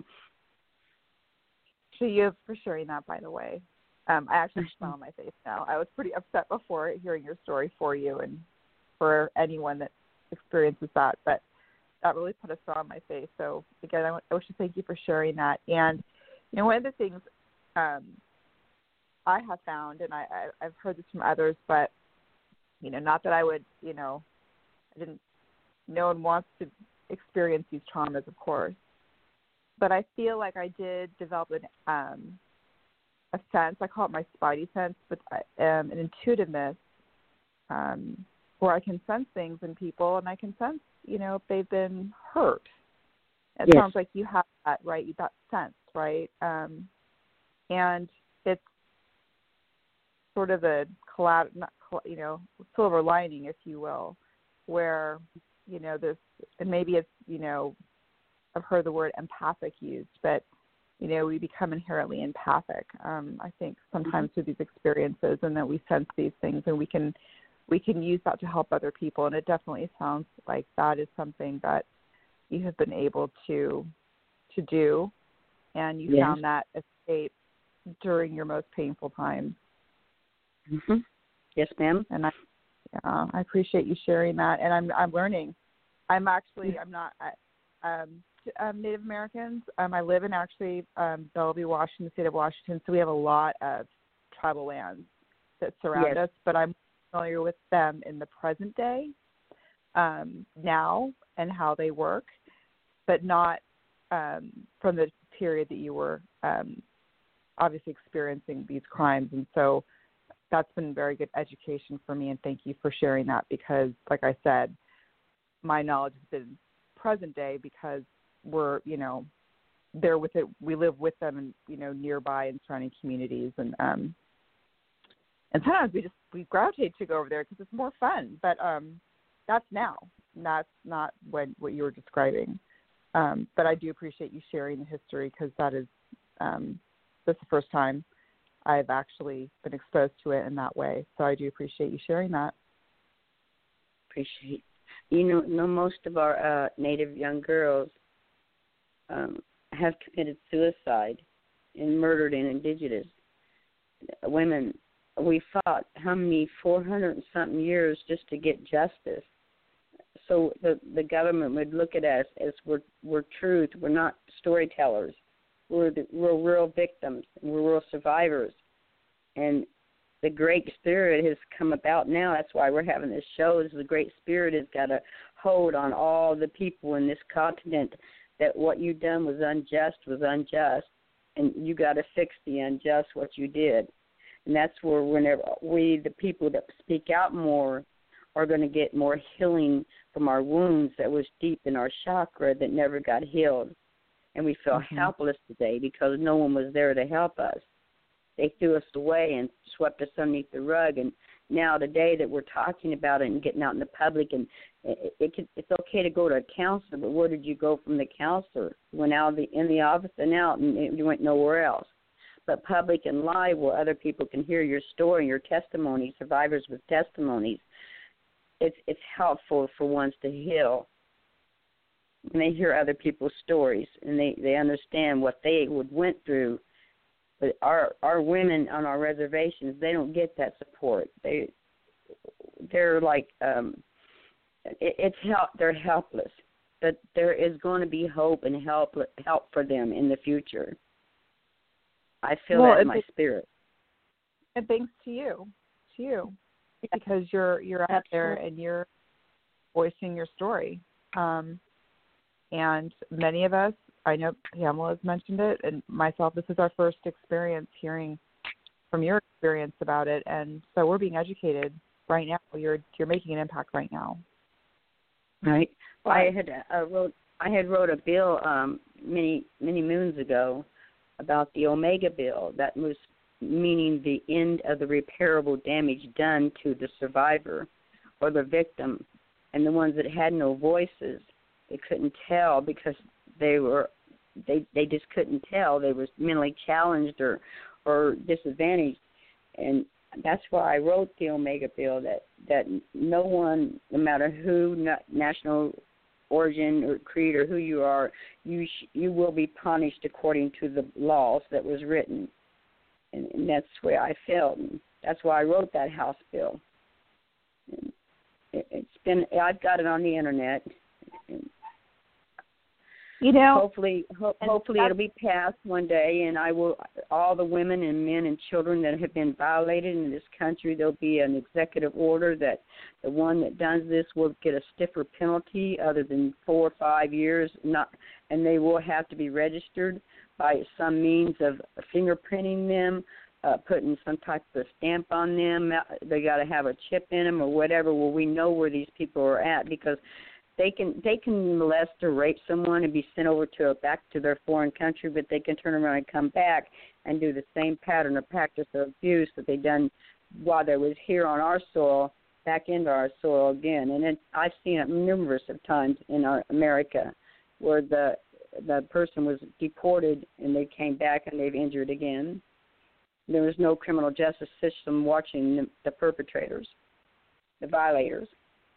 So you for sharing that, by the way. I actually smile on my face now. I was pretty upset before hearing your story for you and for anyone that experiences that, but that really put a smile on my face. So again, I wish to thank you for sharing that. And one of the things I have found, and I've heard this from others, but not that I would, I didn't. No one wants to experience these traumas, of course, but I feel like I did develop a sense. I call it my spidey sense, but an intuitiveness where I can sense things in people, and I can sense, if they've been hurt. It sounds like you have that, right? That sense, right? And it's sort of a silver lining, if you will, where this, and maybe it's I've heard the word empathic used, but we become inherently empathic. I think sometimes through these experiences, and that we sense these things, and we can use that to help other people. And it definitely sounds like that is something that you have been able to do, and you found that escape during your most painful times. Mm-hmm. Yes, ma'am. And I appreciate you sharing that. And I'm learning. I'm not Native Americans. I live in Bellevue, Washington, the state of Washington. So we have a lot of tribal lands that surround us, but I'm familiar with them in the present day now and how they work, but not from the period that you were obviously experiencing these crimes. And so that's been very good education for me, and thank you for sharing that, because, like I said, my knowledge has been present day because we're, there with it. We live with them and, nearby and surrounding communities. And sometimes we gravitate to go over there because it's more fun, but that's now. That's not what you were describing. But I do appreciate you sharing the history, because that's the first time I've actually been exposed to it in that way. So I do appreciate you sharing that. Appreciate. Most of our Native young girls have committed suicide and murdered in Indigenous women. We fought 400 and something years just to get justice. So the government would look at us as we're truth. We're not storytellers. We're real victims, and we're real survivors. And the Great Spirit has come about now. That's why we're having this show, is the Great Spirit has got a hold on all the people in this continent, that what you done was unjust, and you got to fix the unjust, what you did. And that's where whenever the people that speak out more, are going to get more healing from our wounds that was deep in our chakra that never got healed. And we feel helpless today because no one was there to help us. They threw us away and swept us underneath the rug. And now today that we're talking about it and getting out in the public, and it's okay to go to a counselor, but where did you go from the counselor? You went out in the office and out, and you went nowhere else. But public and live, where other people can hear your story, your testimony, survivors with testimonies, it's helpful for ones to heal. And they hear other people's stories, and they understand what they went through. But our women on our reservations, they don't get that support. They're like they're helpless. But there is going to be hope and help for them in the future. I feel that in my spirit. And thanks to you, because you're out there and you're voicing your story. And many of us, I know Pamela has mentioned it, and myself, this is our first experience hearing from your experience about it, and so we're being educated right now. You're making an impact right now. Right. Well, I had wrote a bill many moons ago about the Omega bill. That was meaning the end of the repairable damage done to the survivor or the victim, and the ones that had no voices. They couldn't tell because they just couldn't tell. They were mentally challenged or disadvantaged, and that's why I wrote the Omega bill, that no one, no matter who, national origin or creed or who you are, you will be punished according to the laws that was written, and that's where I felt. And that's why I wrote that House bill. I've got it on the internet. Hopefully it'll be passed one day, and all the women and men and children that have been violated in this country, there'll be an executive order that the one that does this will get a stiffer penalty other than 4 or 5 years, and they will have to be registered by some means of fingerprinting them, putting some type of stamp on them. They got to have a chip in them or whatever, where we know where these people are at, because they can molest or rape someone and be sent over back to their foreign country, but they can turn around and come back and do the same pattern or practice of abuse that they done while they was here on our soil, back into our soil again. And I've seen it numerous of times in our America, where the person was deported and they came back and they've injured again. There was no criminal justice system watching the perpetrators, the violators.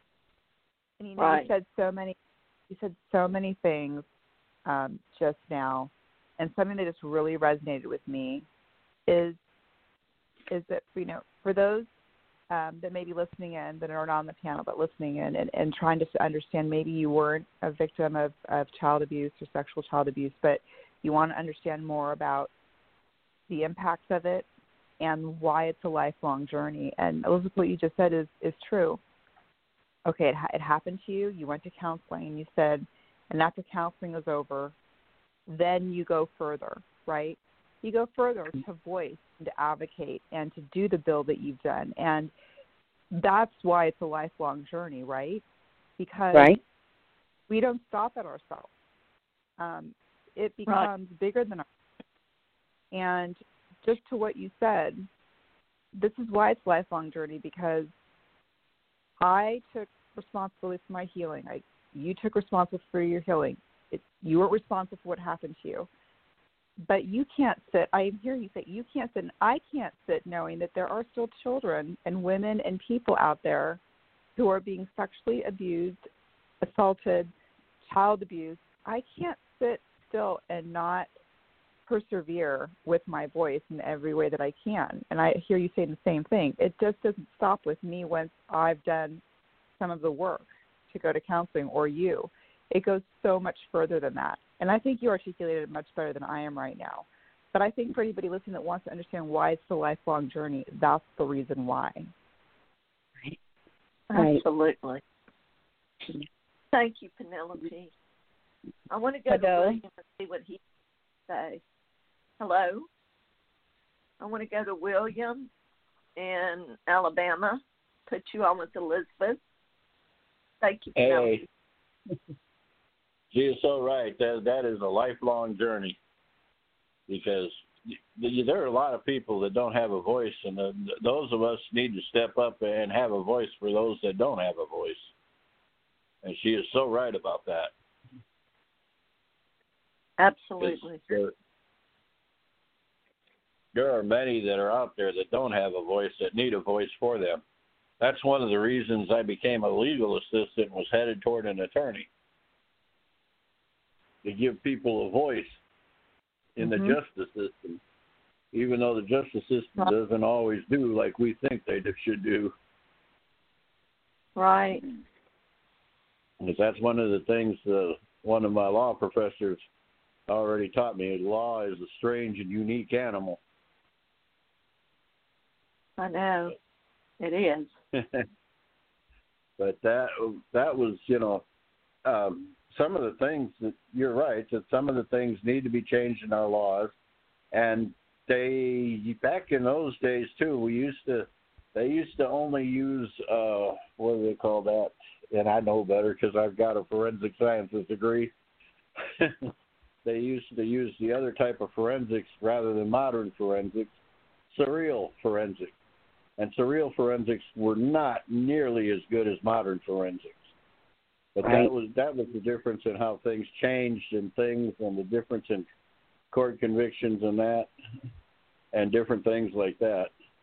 And you said so many things just now, and something that just really resonated with me is that, for those that may be listening in, that are not on the panel but listening in and trying to understand, maybe you weren't a victim of child abuse or sexual child abuse, but you want to understand more about the impacts of it and why it's a lifelong journey. And Elizabeth, what you just said is true. Okay, it happened to you. You went to counseling, and you said, and after counseling is over, then you go further, right? You go further to voice and to advocate and to do the bill that you've done. And that's why it's a lifelong journey, right? Because we don't stop at ourselves. It becomes bigger than ourselves. And just to what you said, this is why it's a lifelong journey, because I took responsibility for my healing. You took responsibility for your healing. You weren't responsible for what happened to you. But you can't sit, I hear you say, you can't sit, and I can't sit knowing that there are still children and women and people out there who are being sexually abused, assaulted, child abused. I can't sit still and not persevere with my voice in every way that I can. And I hear you saying the same thing. It just doesn't stop with me once I've done some of the work to go to counseling, or you. It goes so much further than that. And I think you articulated it much better than I am right now. But I think for anybody listening that wants to understand why it's a lifelong journey, that's the reason why. Absolutely. Thank you, Penelope. I want to go to William and see what he say. Hello? I want to go to William in Alabama. Put you on with Elizabeth. Thank you, Penelope. Hey. She's so right. That is a lifelong journey, because there are a lot of people that don't have a voice, and those of us need to step up and have a voice for those that don't have a voice. And she is so right about that. Absolutely. There are many that are out there that don't have a voice, that need a voice for them. That's one of the reasons I became a legal assistant, was headed toward an attorney, to give people a voice in the justice system, even though the justice system doesn't always do like we think they should do. Right. Because that's one of the things one of my law professors already taught me. Law is a strange and unique animal. I know. It is. But that was, some of the things that you're right, that some of the things need to be changed in our laws. And back in those days too, they used to only use, what do they call that? And I know better because I've got a forensic sciences degree. They used to use the other type of forensics rather than modern forensics, surreal forensics. And surreal forensics were not nearly as good as modern forensics. But that was the difference in how things changed and things, and the difference in court convictions and that, and different things like that.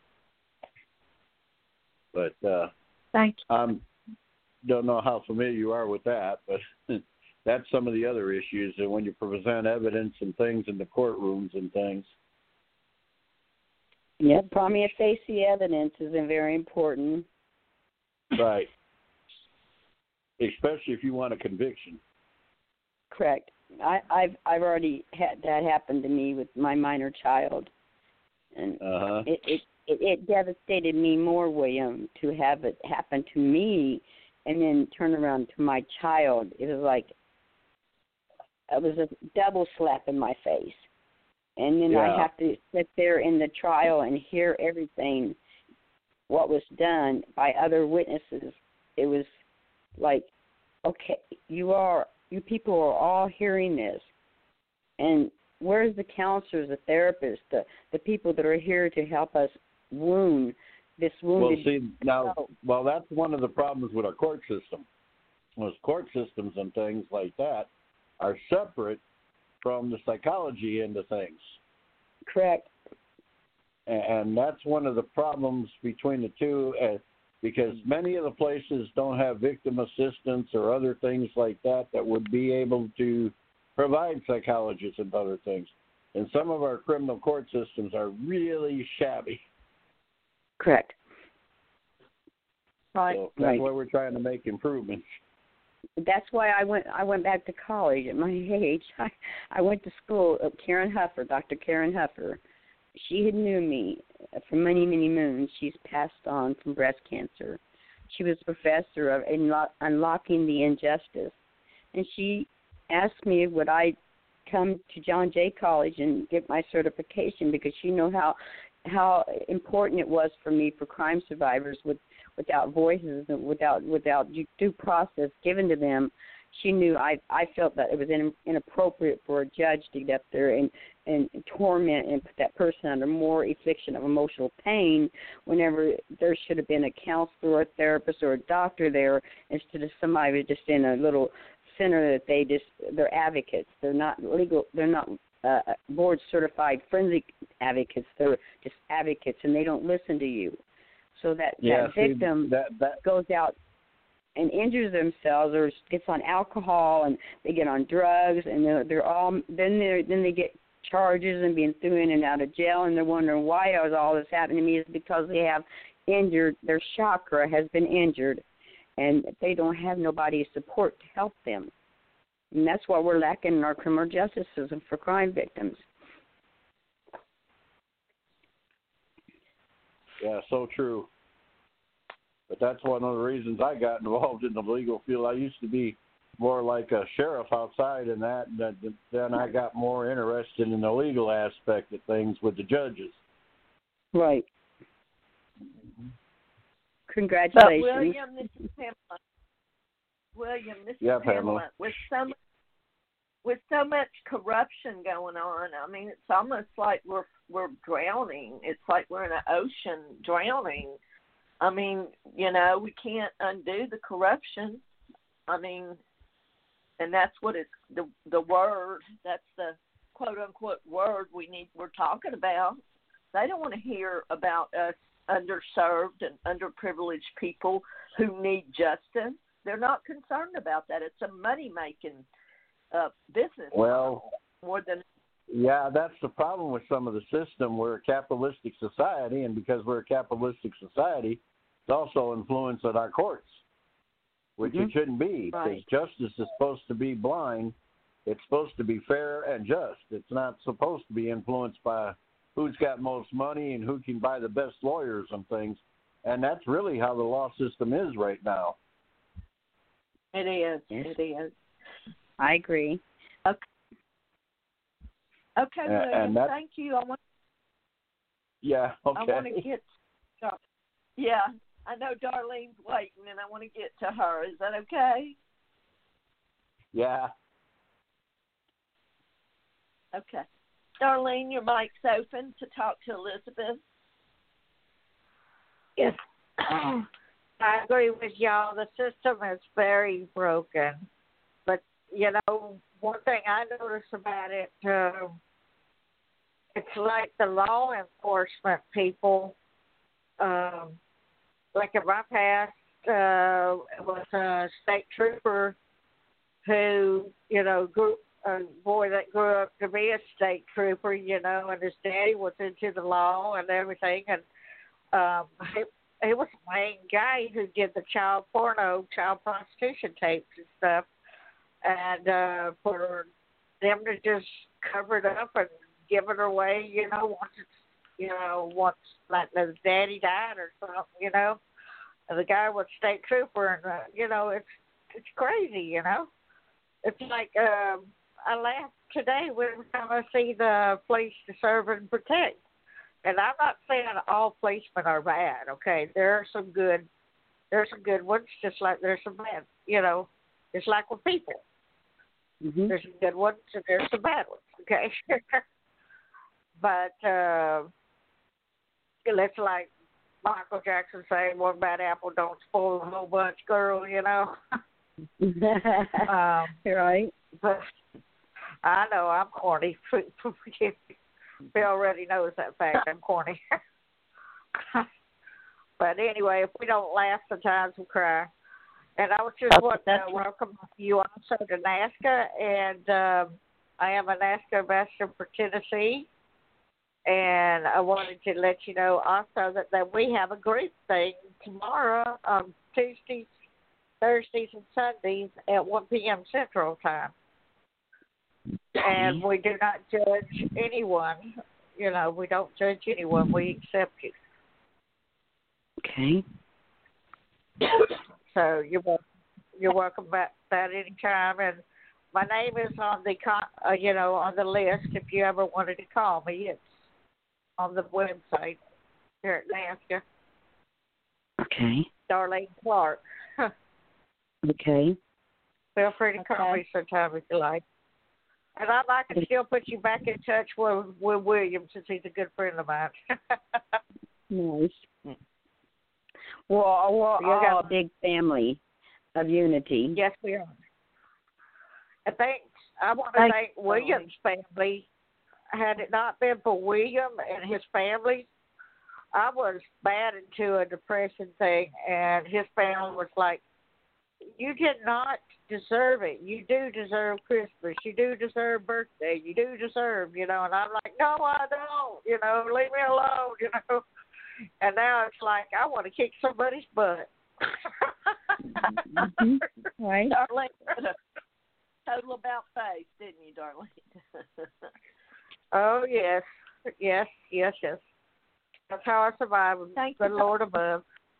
But thank you. I don't know how familiar you are with that, but that's some of the other issues. And when you present evidence and things in the courtrooms and things. Yeah, prima facie evidence is very important. Right. especially if you want a conviction. Correct. I've already had that happen to me with my minor child, and it devastated me more, William, to have it happen to me and then turn around to my child. It was like it was a double slap in my face. And then I have to sit there in the trial and hear everything, what was done by other witnesses. It was like, okay, you people are all hearing this. And where's the counselors, the therapists, the people that are here to help us wound this wounded? Well, that's one of the problems with our court system. Most court systems and things like that are separate from the psychology end of things. Correct. And that's one of the problems between the two, because many of the places don't have victim assistance or other things like that would be able to provide psychologists and other things. And some of our criminal court systems are really shabby. Correct. Right. So that's why we're trying to make improvements. That's why I went back to college at my age. I went to school at Dr. Karen Huffer. She had knew me for many, many moons. She's passed on from breast cancer. She was a professor of Unlocking the Injustice. And she asked me would I come to John Jay College and get my certification, because she knew how important it was for me, for crime survivors without voices, without due process given to them. She knew I felt that it was inappropriate for a judge to get up there and torment and put that person under more affliction of emotional pain whenever there should have been a counselor or a therapist or a doctor there, instead of somebody just in a little center that they're advocates. They're not legal. They're not board certified forensic advocates. They're just advocates, and they don't listen to you. So that victim goes out and injures themselves, or gets on alcohol, and they get on drugs, and then they get charges and being thrown in and out of jail, and they're wondering why all this happening to me. Is because they have injured, their chakra has been injured, and they don't have nobody support to help them. And that's what we're lacking in our criminal justice system for crime victims. Yeah, so true. But that's one of the reasons I got involved in the legal field. I used to be more like a sheriff outside and that, and then I got more interested in the legal aspect of things with the judges. Right. Congratulations. William, this is Pamela. Pamela. With so much corruption going on, I mean, it's almost like we're drowning. It's like we're in an ocean drowning. I mean, we can't undo the corruption. I mean, and that's what it's the word. That's the quote unquote word we're talking about. They don't want to hear about us underserved and underprivileged people who need justice. They're not concerned about that. It's a money making business. Well, more than. Yeah, that's the problem with some of the system. We're a capitalistic society, and because we're a capitalistic society, it's also influencing our courts, which it shouldn't be. Because justice is supposed to be blind. It's supposed to be fair and just. It's not supposed to be influenced by who's got most money and who can buy the best lawyers and things. And that's really how the law system is right now. It is. Yes. It is. I agree. Okay, William, thank you. Okay. I want to get. Yeah, I know Darlene's waiting, and I want to get to her. Is that okay? Yeah. Okay. Darlene, your mic's open to talk to Elizabeth. Yes. I agree with y'all. The system is very broken. But, one thing I notice about it, it's like the law enforcement people, like in my past, it was a state trooper who, a boy that grew up to be a state trooper, and his daddy was into the law and everything, and the main guy who did the child prostitution tapes and stuff, and for them to just cover it up and give it away, once like the daddy died or something, and the guy was state trooper, and it's crazy, It's like I laugh today every time I see the police to serve and protect. And I'm not saying all policemen are bad, okay? There are some good ones, just like there's some bad, just like with people. Mm-hmm. There's some good ones and there's some bad ones, okay? But it's like Michael Jackson saying, one bad apple don't spoil the whole bunch, girl, Right. But I know I'm corny. Bill already knows that fact. I'm corny. But anyway, if we don't laugh, sometimes we cry. And I was just wanting to welcome you also to NAASCA, and I am a NAASCA ambassador for Tennessee. And I wanted to let you know also that we have a group thing tomorrow on Tuesdays, Thursdays, and Sundays at 1 p.m. Central Time. And we do not judge anyone. We don't judge anyone. We accept you. Okay. So you're welcome back that anytime. And my name is on the on the list. If you ever wanted to call me, it's on the website here at NAASCA. Okay. Darlene Clark. Okay. Feel free to call me sometime if you like. And I'd like to still put you back in touch with William, since he's a good friend of mine. Nice. We're all a big family of unity. Yes, we are. I want to thank William's family. Had it not been for William and his family, I was bad into a depression thing, and his family was like, you did not deserve it. You do deserve Christmas. You do deserve birthday. You do deserve, and I'm like, no, I don't, leave me alone, And now it's like, I want to kick somebody's butt. Mm-hmm. Right. Darlene, total about face, didn't you, Darlene? Oh, yes. Yes. That's how I survive. Thank the Lord above.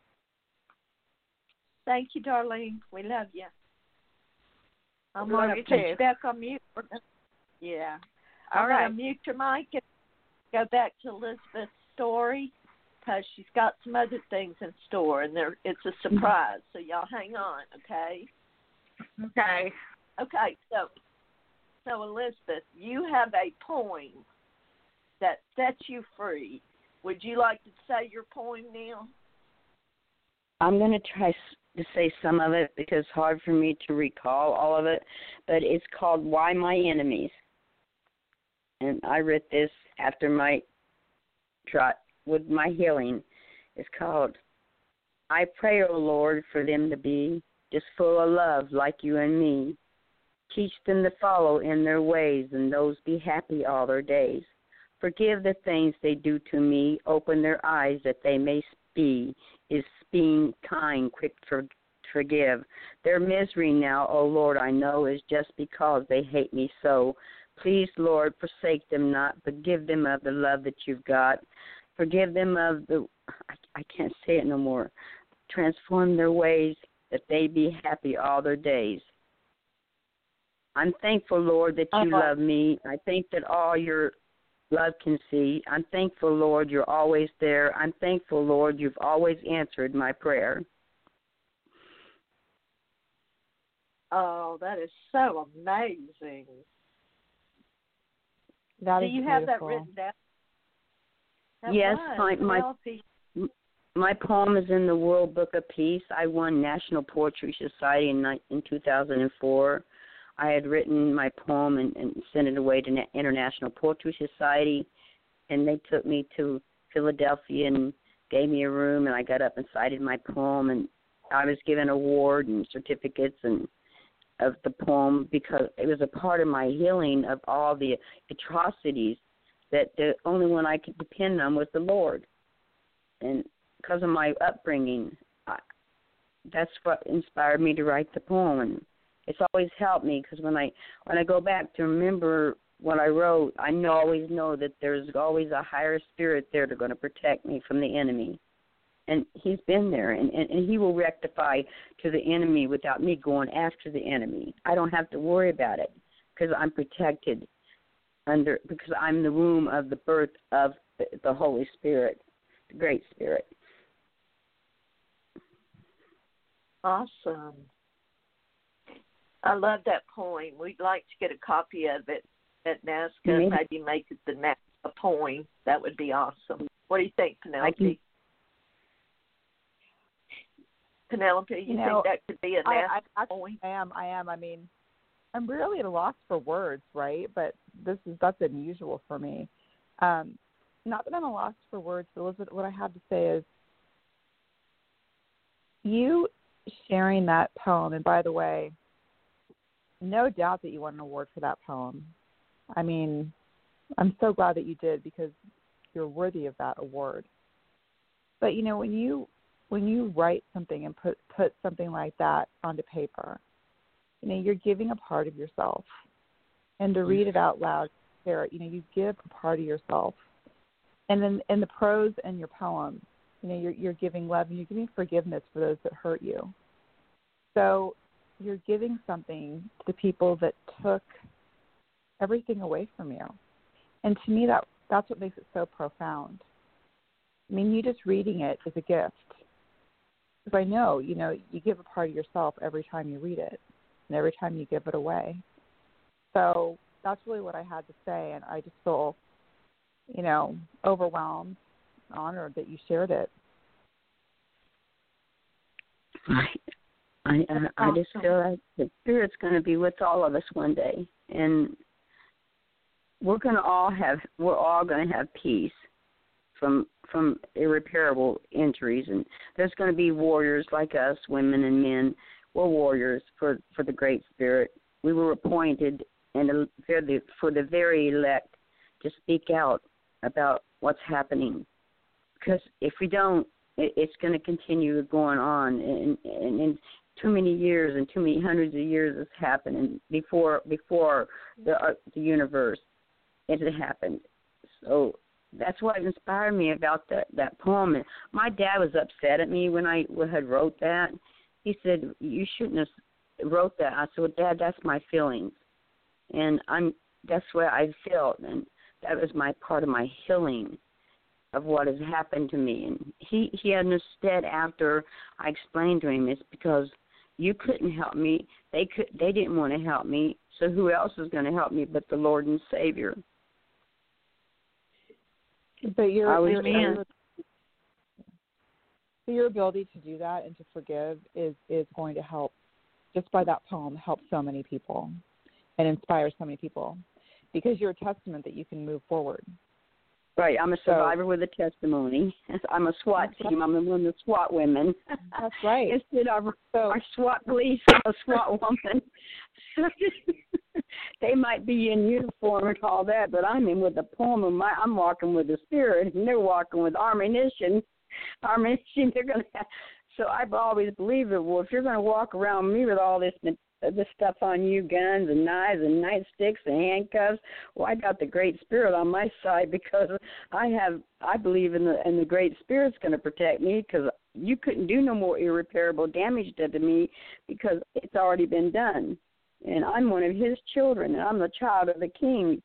Thank you, Darlene. We love you. I'm going to put you back on mute. Yeah. I'm going to mute your mic and go back to Elizabeth's story, because she's got some other things in store, and it's a surprise. So y'all hang on, okay? Okay. Okay, so Elizabeth, you have a poem that sets you free. Would you like to say your poem now? I'm going to try to say some of it because it's hard for me to recall all of it, but it's called Why My Enemies. And I read this after my trot with my healing. It's called, I pray, O Lord, for them to be just full of love like you and me. Teach them to follow in their ways, and those be happy all their days. Forgive the things they do to me. Open their eyes that they may be. Is being kind, quick to forgive. Their misery now, O Lord, I know is just because they hate me so. Please, Lord, forsake them not, but give them of the love that you've got. Forgive them of the, I can't say it no more. Transform their ways that they be happy all their days. I'm thankful, Lord, that you love me. I think that all your love can see. I'm thankful, Lord, you're always there. I'm thankful, Lord, you've always answered my prayer. Oh, that is so amazing. Do you have that written down? Yes, my poem is in the World Book of Peace. I won National Poetry Society in 2004. I had written my poem and sent it away to International Poetry Society, and they took me to Philadelphia and gave me a room, and I got up and cited my poem, and I was given an award and certificates and of the poem because it was a part of my healing of all the atrocities that the only one I could depend on was the Lord. And because of my upbringing. That's what inspired me to write the poem, and it's always helped me because when I go back to remember what I wrote, I always know that there's always a higher spirit there that's going to protect me from the enemy. And he's been there, and he will rectify to the enemy without me going after the enemy. I don't have to worry about it because I'm protected because I'm the womb of the birth of the Holy Spirit, the Great Spirit. Awesome. I love that poem. We'd like to get a copy of it at NAASCA, maybe make it the NAASCA poem. That would be awesome. What do you think, Penelope? Penelope, you think that could be a NAASCA poem? I am. I mean, I'm really at a loss for words, right? But that's unusual for me. Not that I'm at a loss for words, but Elizabeth, what I have to say is you sharing that poem, and by the way, no doubt that you won an award for that poem. I mean, I'm so glad that you did because you're worthy of that award. But, when you write something and put something like that onto paper, you're giving a part of yourself. And to read it out loud, share it, you give a part of yourself. And then in the prose in your poem, you're giving love and you're giving forgiveness for those that hurt you. So you're giving something to the people that took everything away from you. And to me, that's what makes it so profound. I mean, you just reading it is a gift. Because I know, you give a part of yourself every time you read it and every time you give it away. So that's really what I had to say, and I just feel, overwhelmed, honored that you shared it. I just feel like the Spirit's going to be with all of us one day, and we're all going to have peace from irreparable injuries, and there's going to be warriors like us, women and men. We're warriors for the Great Spirit. We were appointed and for the very elect to speak out about what's happening, because if we don't, it's going to continue going on, and too many years and too many hundreds of years has happened, and before the universe, it had happened. So that's what inspired me about that poem. And my dad was upset at me when I had wrote that. He said, "You shouldn't have wrote that." I said, "Well, Dad, that's my feelings, and that's what I felt, and that was my part of my healing of what has happened to me." And he understood after I explained to him, it's because you couldn't help me. They didn't want to help me. So who else is going to help me but the Lord and Savior? But your ability to do that and to forgive is going to help, just by that poem, help so many people and inspire so many people, because you're a testament that you can move forward. Right, I'm a survivor with a testimony. I'm a SWAT team. I'm one of the SWAT women. That's right. Instead of our SWAT police, I'm a SWAT woman. They might be in uniform and all that, but I'm in with a poem. I'm walking with the Spirit, and they're walking with ammunition. They're going to have. So I've always believed that, well, if you're going to walk around me with all this stuff on you, guns and knives and nightsticks and handcuffs, well, I got the Great Spirit on my side, because I believe in the Great Spirit's going to protect me, because you couldn't do no more irreparable damage to me, because it's already been done. And I'm one of his children, and I'm the child of the King.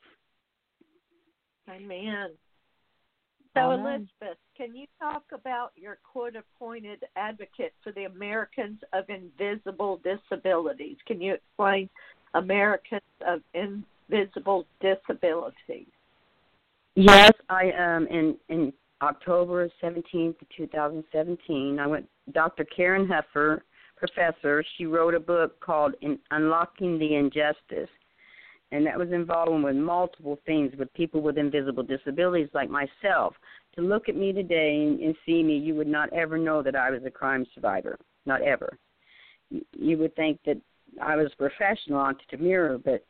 Amen. So, Elizabeth, can you talk about your court-appointed advocate for the Americans of Invisible Disabilities? Can you explain Americans of Invisible Disabilities? Yes, I in October 17th, 2017, I went. Dr. Karen Huffer, professor, she wrote a book called Unlocking the Injustice. And that was involved with multiple things with people with invisible disabilities like myself. To look at me today and see me, you would not ever know that I was a crime survivor, not ever. You would think that I was a professional entrepreneur, but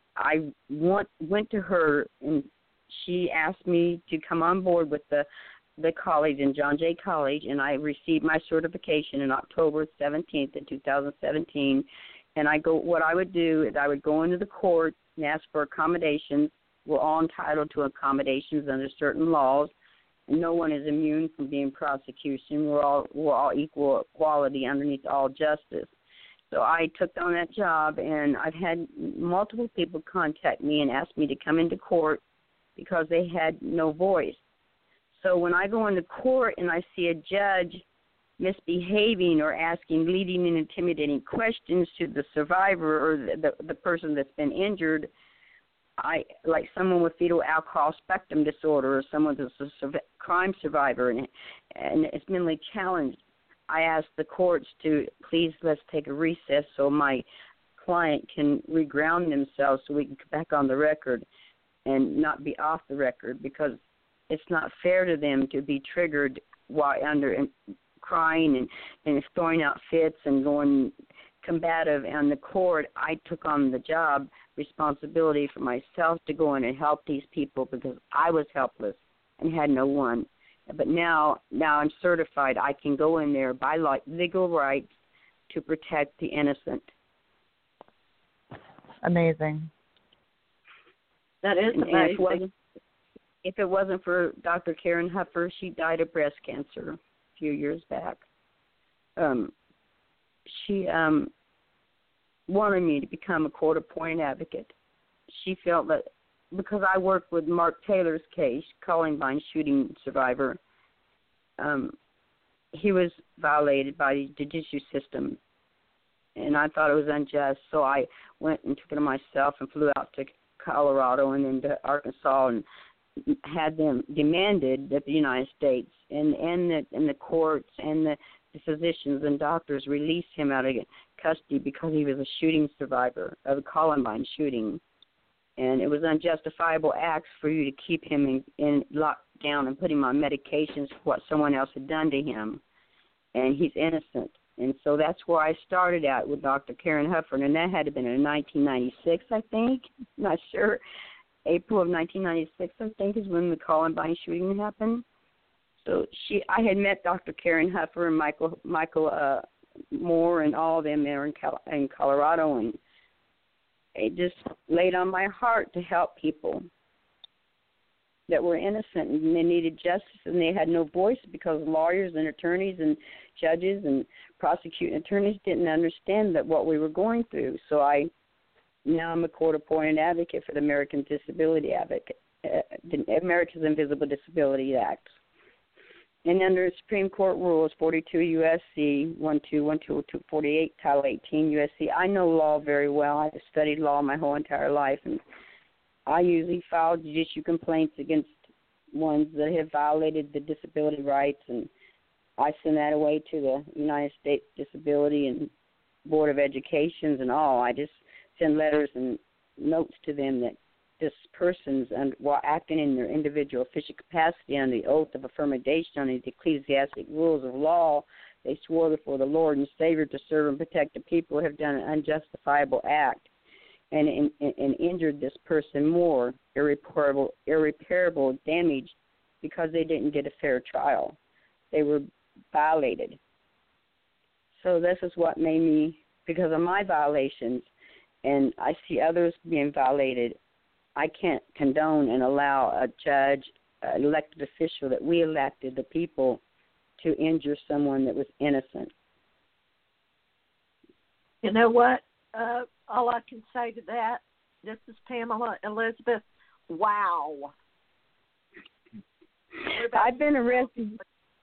I went to her, and she asked me to come on board with the the college in John Jay College, and I received my certification in October 17th of 2017. And what I would do is I would go into the court and ask for accommodations. We're all entitled to accommodations under certain laws, and no one is immune from being prosecution. We're all equality underneath all justice. So I took on that job, and I've had multiple people contact me and ask me to come into court because they had no voice. So when I go into court and I see a judge misbehaving or asking leading and intimidating questions to the survivor or the person that's been injured, like someone with fetal alcohol spectrum disorder or someone that's a crime survivor and it's mentally challenged, I ask the courts to please let's take a recess so my client can reground themselves so we can get back on the record and not be off the record, because it's not fair to them to be triggered while under crying and throwing out fits and going combative. And the court, I took on the job responsibility for myself to go in and help these people because I was helpless and had no one. But now I'm certified. I can go in there by legal rights to protect the innocent. Amazing. That is amazing. If it wasn't for Dr. Karen Huffer, she died of breast cancer a few years back. She wanted me to become a court-appointed advocate. She felt that because I worked with Mark Taylor's case, Columbine shooting survivor, he was violated by the judicial system, and I thought it was unjust. So I went and took it on myself and flew out to Colorado and then to Arkansas and had them demanded that the United States and the courts and the physicians and doctors release him out of custody because he was a shooting survivor of a Columbine shooting. And it was unjustifiable acts for you to keep him in locked down and put him on medications for what someone else had done to him. And he's innocent. And so that's where I started out with Dr. Karen Huffer, and that had to have been in 1996, I think. I'm not sure. April of 1996, I think, is when the Columbine shooting happened. So I had met Dr. Karen Huffer and Michael Moore and all of them there in Colorado, and it just laid on my heart to help people that were innocent and they needed justice and they had no voice because lawyers and attorneys and judges and prosecuting attorneys didn't understand that what we were going through. So now I'm a court-appointed advocate for the Americans Invisible Disability Act. And under Supreme Court rules 42 U.S.C. 1212-48, Title 18 U.S.C., I know law very well. I've studied law my whole entire life, and I usually file judicial complaints against ones that have violated the disability rights, and I send that away to the United States Disability and Board of Education and all. I just send letters and notes to them that this person's, while acting in their individual official capacity on the oath of affirmation on the ecclesiastic rules of law, they swore before the Lord and Savior to serve and protect the people who have done an unjustifiable act and injured this person more irreparable damage because they didn't get a fair trial. They were violated. So this is what made me, because of my violations, and I see others being violated, I can't condone and allow a judge, an elected official that we elected, the people, to injure someone that was innocent. You know what? All I can say to that, this is Pamela Elizabeth. Wow. I've been arrested.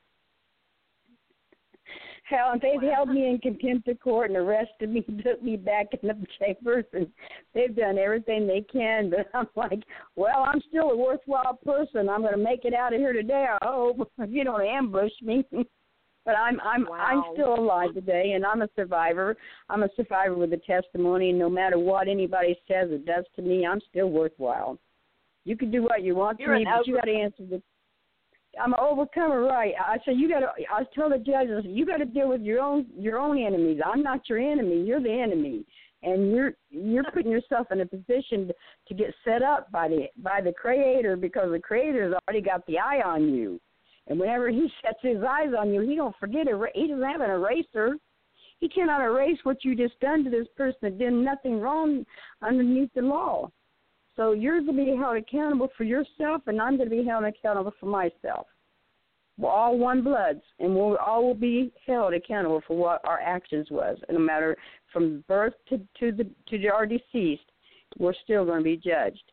Hell, they've held me in contempt of court and arrested me, took me back in the chambers, and they've done everything they can. But I'm like, well, I'm still a worthwhile person. I'm going to make it out of here today, I hope, if you don't ambush me. But I'm still alive today, and I'm a survivor. I'm a survivor with a testimony, and no matter what anybody says it does to me, I'm still worthwhile. You can do what you want to me, but you got to answer the. I'm an overcomer, right? I said I tell the judges, you got to deal with your own enemies. I'm not your enemy. You're the enemy, and you're putting yourself in a position to get set up by the Creator, because the Creator's already got the eye on you. And whenever he sets his eyes on you, he don't forget. He doesn't have an eraser. He cannot erase what you just done to this person that did nothing wrong underneath the law. So you're going to be held accountable for yourself, and I'm going to be held accountable for myself. We're all one bloods, and we all will be held accountable for what our actions was. And no matter from birth to our deceased, we're still going to be judged.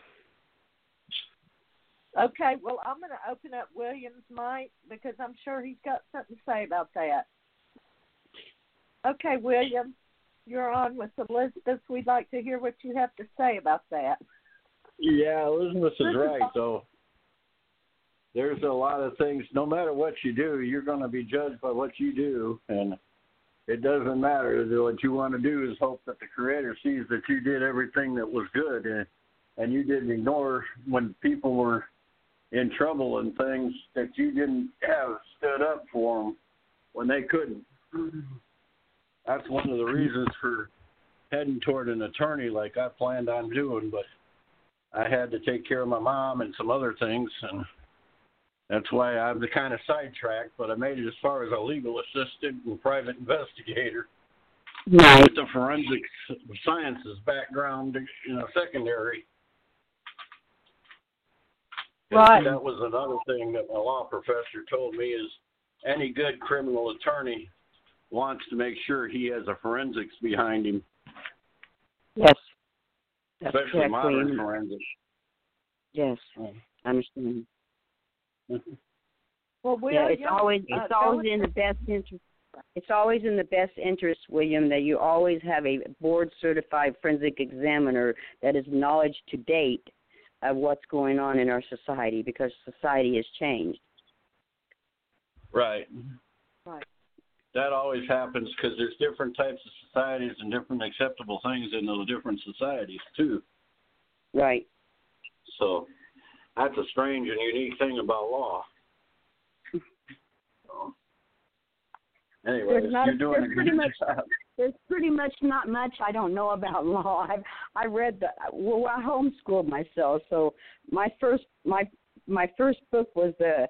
Okay, well, I'm going to open up William's mic because I'm sure he's got something to say about that. Okay, William, you're on with Elizabeth. We'd like to hear what you have to say about that. Yeah, Elizabeth is right, though. There's a lot of things, no matter what you do, you're going to be judged by what you do, and it doesn't matter. What you want to do is hope that the Creator sees that you did everything that was good, and you didn't ignore when people were in trouble and things, that you didn't have stood up for them when they couldn't. That's one of the reasons for heading toward an attorney like I planned on doing, but I had to take care of my mom and some other things, and that's why I'm the kind of sidetracked, but I made it as far as a legal assistant and private investigator. Right. With the forensic sciences background, secondary. Right. That was another thing that my law professor told me is any good criminal attorney wants to make sure he has a forensics behind him. Yes. That's especially correct, modern William. forensics. Yes, I understand. Well, it's always in the best interest. It's always in the best interest, William, that you always have a board-certified forensic examiner that is knowledge to date of what's going on in our society, because society has changed. Right. Right. That always happens because there's different types of societies and different acceptable things in those different societies, too. Right. So that's a strange and unique thing about law. So, anyway, you're doing a good job. There's pretty much not much I don't know about law. I read I homeschooled myself, so my first book was the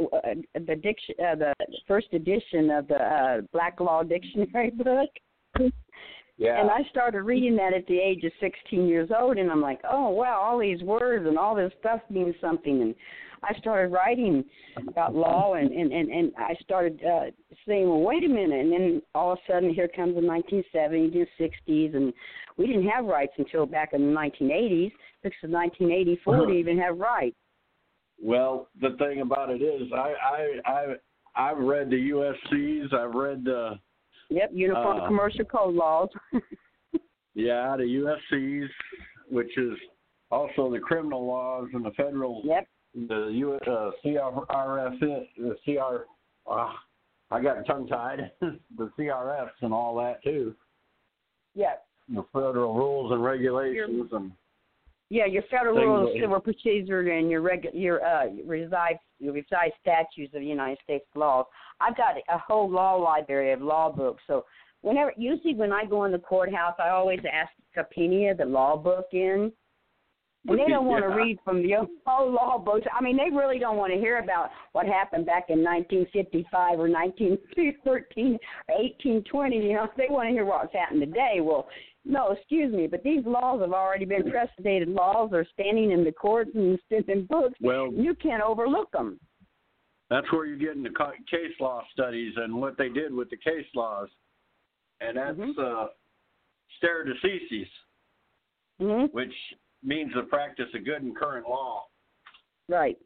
first edition of the Black Law Dictionary book. Yeah. And I started reading that at the age of 16 years old, and I'm like, oh, wow, all these words and all this stuff means something. And I started writing about law, and I started saying, well, wait a minute. And then all of a sudden, here comes the 1970s and 60s, and we didn't have rights until back in the 1980s. It took us 1984 to even have rights. Well, the thing about it is, I've read the USCs. I've read the Uniform Commercial Code laws. Yeah, the USCs, which is also the criminal laws and the federal. Yep. The CRF, the CR. I got tongue-tied. The CRFs and all that too. Yeah. The federal rules and regulations and. Yeah, your federal rules of civil procedure and your revised statutes of the United States laws. I've got a whole law library of law books. So usually when I go in the courthouse, I always ask subpoena the law book in. And they don't want to read from the whole law books. I mean, they really don't want to hear about what happened back in 1955 or 1913 or 1820. They want to hear what's happened today. Well, no, excuse me, but these laws have already been precedent laws. They're standing in the courts and in books. Well, you can't overlook them. That's where you get into case law studies and what they did with the case laws. And that's stare decisis, which means the practice of good and current law. Right.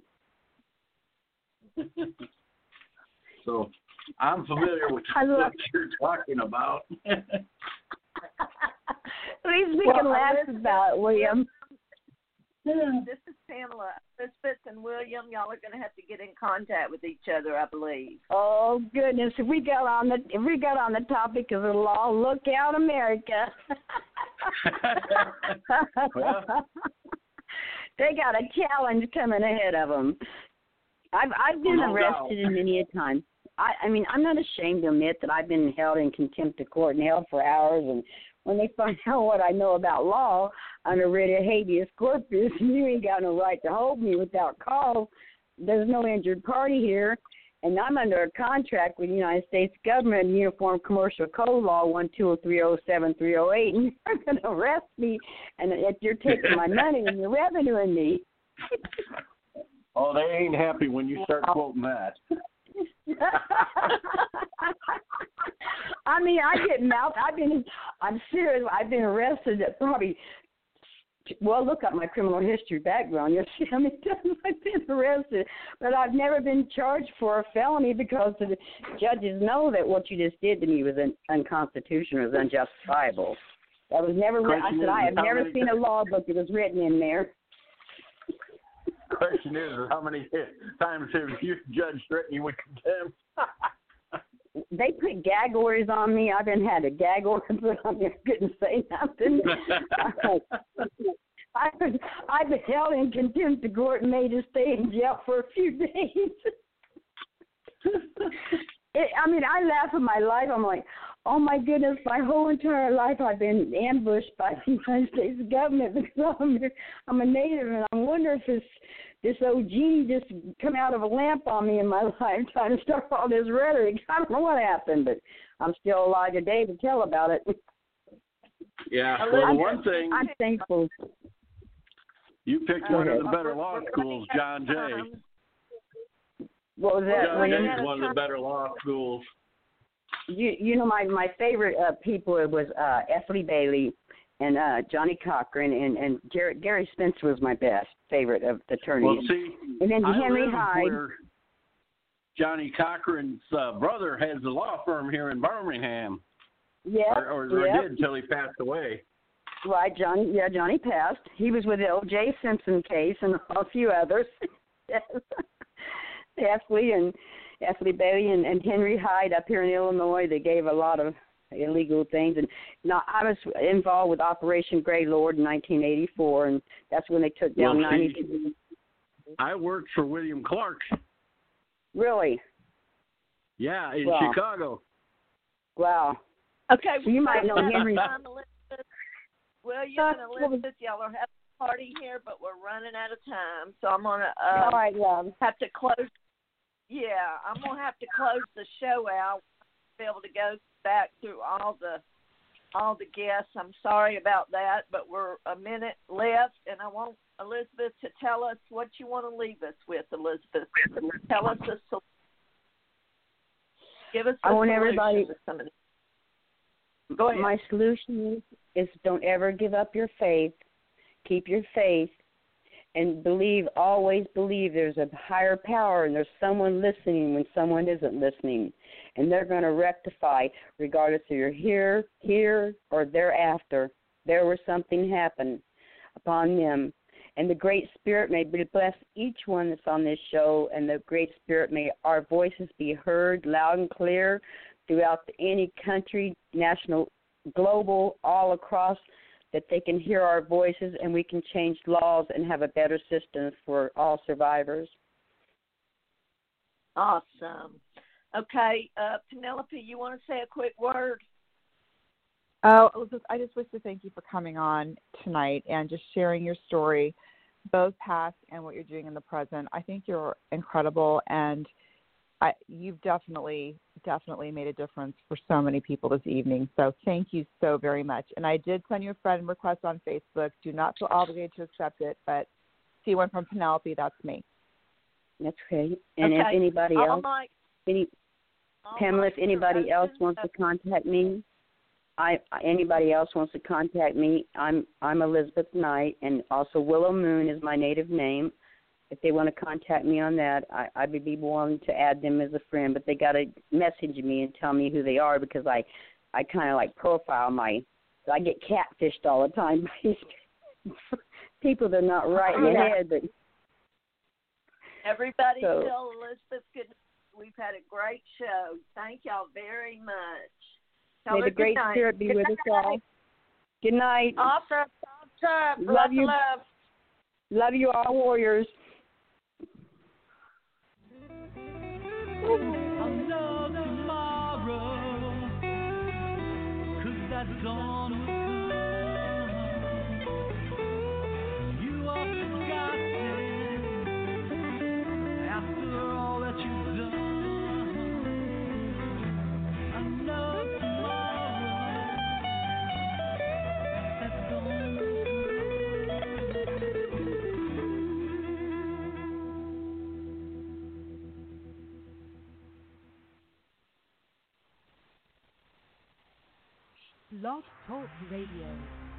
So I'm familiar with what you're talking about. At least we can laugh about it, William. This is Pamela. Elizabeth and William, y'all are going to have to get in contact with each other, I believe. Oh goodness! If we got on the topic of the law, look out, America! Well, they got a challenge coming ahead of them. I've been arrested many a time. I mean, I'm not ashamed to admit that I've been held in contempt of court and held for hours. And when they find out what I know about law under writ of habeas corpus, you ain't got no right to hold me without cause. there's no injured party here, and I'm under a contract with the United States government, Uniform Commercial Code Law 120307308, and you're going to arrest me, and if you're taking my money and you're revenuing me. Oh, they ain't happy when you start quoting that. I mean, I'm serious. I've been arrested at probably. Well, look up my criminal history background. You'll see how many times I've been arrested. But I've never been charged for a felony because the judges know that what you just did to me was unconstitutional, was unjustifiable. That was never written. I said, I have never seen a law book that was written in there. Question is, how many times have you judged threatened you with contempt? They put gag orders on me. I've been had a gag order put on me. I couldn't say nothing. I've been held in contempt of court and made to stay in jail for a few days. I laugh at my life. I'm like, oh my goodness, my whole entire life I've been ambushed by the United States government because I'm a native, and I wonder if this old genie just come out of a lamp on me in my life trying to start all this rhetoric. I don't know what happened, but I'm still alive today to tell about it. Yeah, well, one thing, I'm thankful. You picked one of the better law schools, John Jay. What was that? John Jay is one of the better law schools. You know, my favorite people was Ethlie Bailey and Johnny Cochran and Gary Spencer was my best favorite of the attorneys. Well, see, and then I Henry live Hyde. Where Johnny Cochran's brother has a law firm here in Birmingham. Yeah, or did until he passed away. Right, Johnny passed. He was with the O.J. Simpson case and a few others. Ethlie Bailey and Henry Hyde up here in Illinois, they gave a lot of illegal things. And I was involved with Operation Grey Lord in 1984, and that's when they took down 90. I worked for William Clark. Really? Yeah, in Chicago. Wow. Okay, so you might know Henry. William and Elizabeth, y'all are having a party here, but we're running out of time, so I'm gonna have to close. Yeah, I'm gonna have to close the show out. Be able to go back through all the guests. I'm sorry about that, but we're a minute left, and I want Elizabeth to tell us what you want to leave us with. Elizabeth, tell us give us. I want everybody. Go ahead. My solution is don't ever give up your faith. Keep your faith. And always believe there's a higher power and there's someone listening when someone isn't listening. And they're going to rectify regardless if you're here, or thereafter. There was something happened upon them. And the Great Spirit may bless each one that's on this show, and the Great Spirit may our voices be heard loud and clear throughout any country, national, global, all across, that they can hear our voices and we can change laws and have a better system for all survivors. Awesome. Okay, Penelope, you want to say a quick word? Oh, Elizabeth, I just wish to thank you for coming on tonight and just sharing your story, both past and what you're doing in the present. I think you're incredible, and you've definitely made a difference for so many people this evening. So thank you so very much. And I did send you a friend request on Facebook. Do not feel obligated to accept it, but see one from Penelope, that's me. That's okay. And if anybody else, Pamela, if anybody else wants to contact me, anybody else wants to contact me, I'm Elizabeth Knight, and also Willow Moon is my native name. If they want to contact me on that, I would be willing to add them as a friend, but they got to message me and tell me who they are because I kind of like profile I get catfished all the time by these people that are not right in the head. But everybody tell Elizabeth good night. We've had a great show. Thank y'all very much. May the Great Spirit be with us all. Good night. Awesome. Love you. Love you all, warriors. I'll know tomorrow, 'cause that dawn will come. You are forgotten, Blog Talk Radio.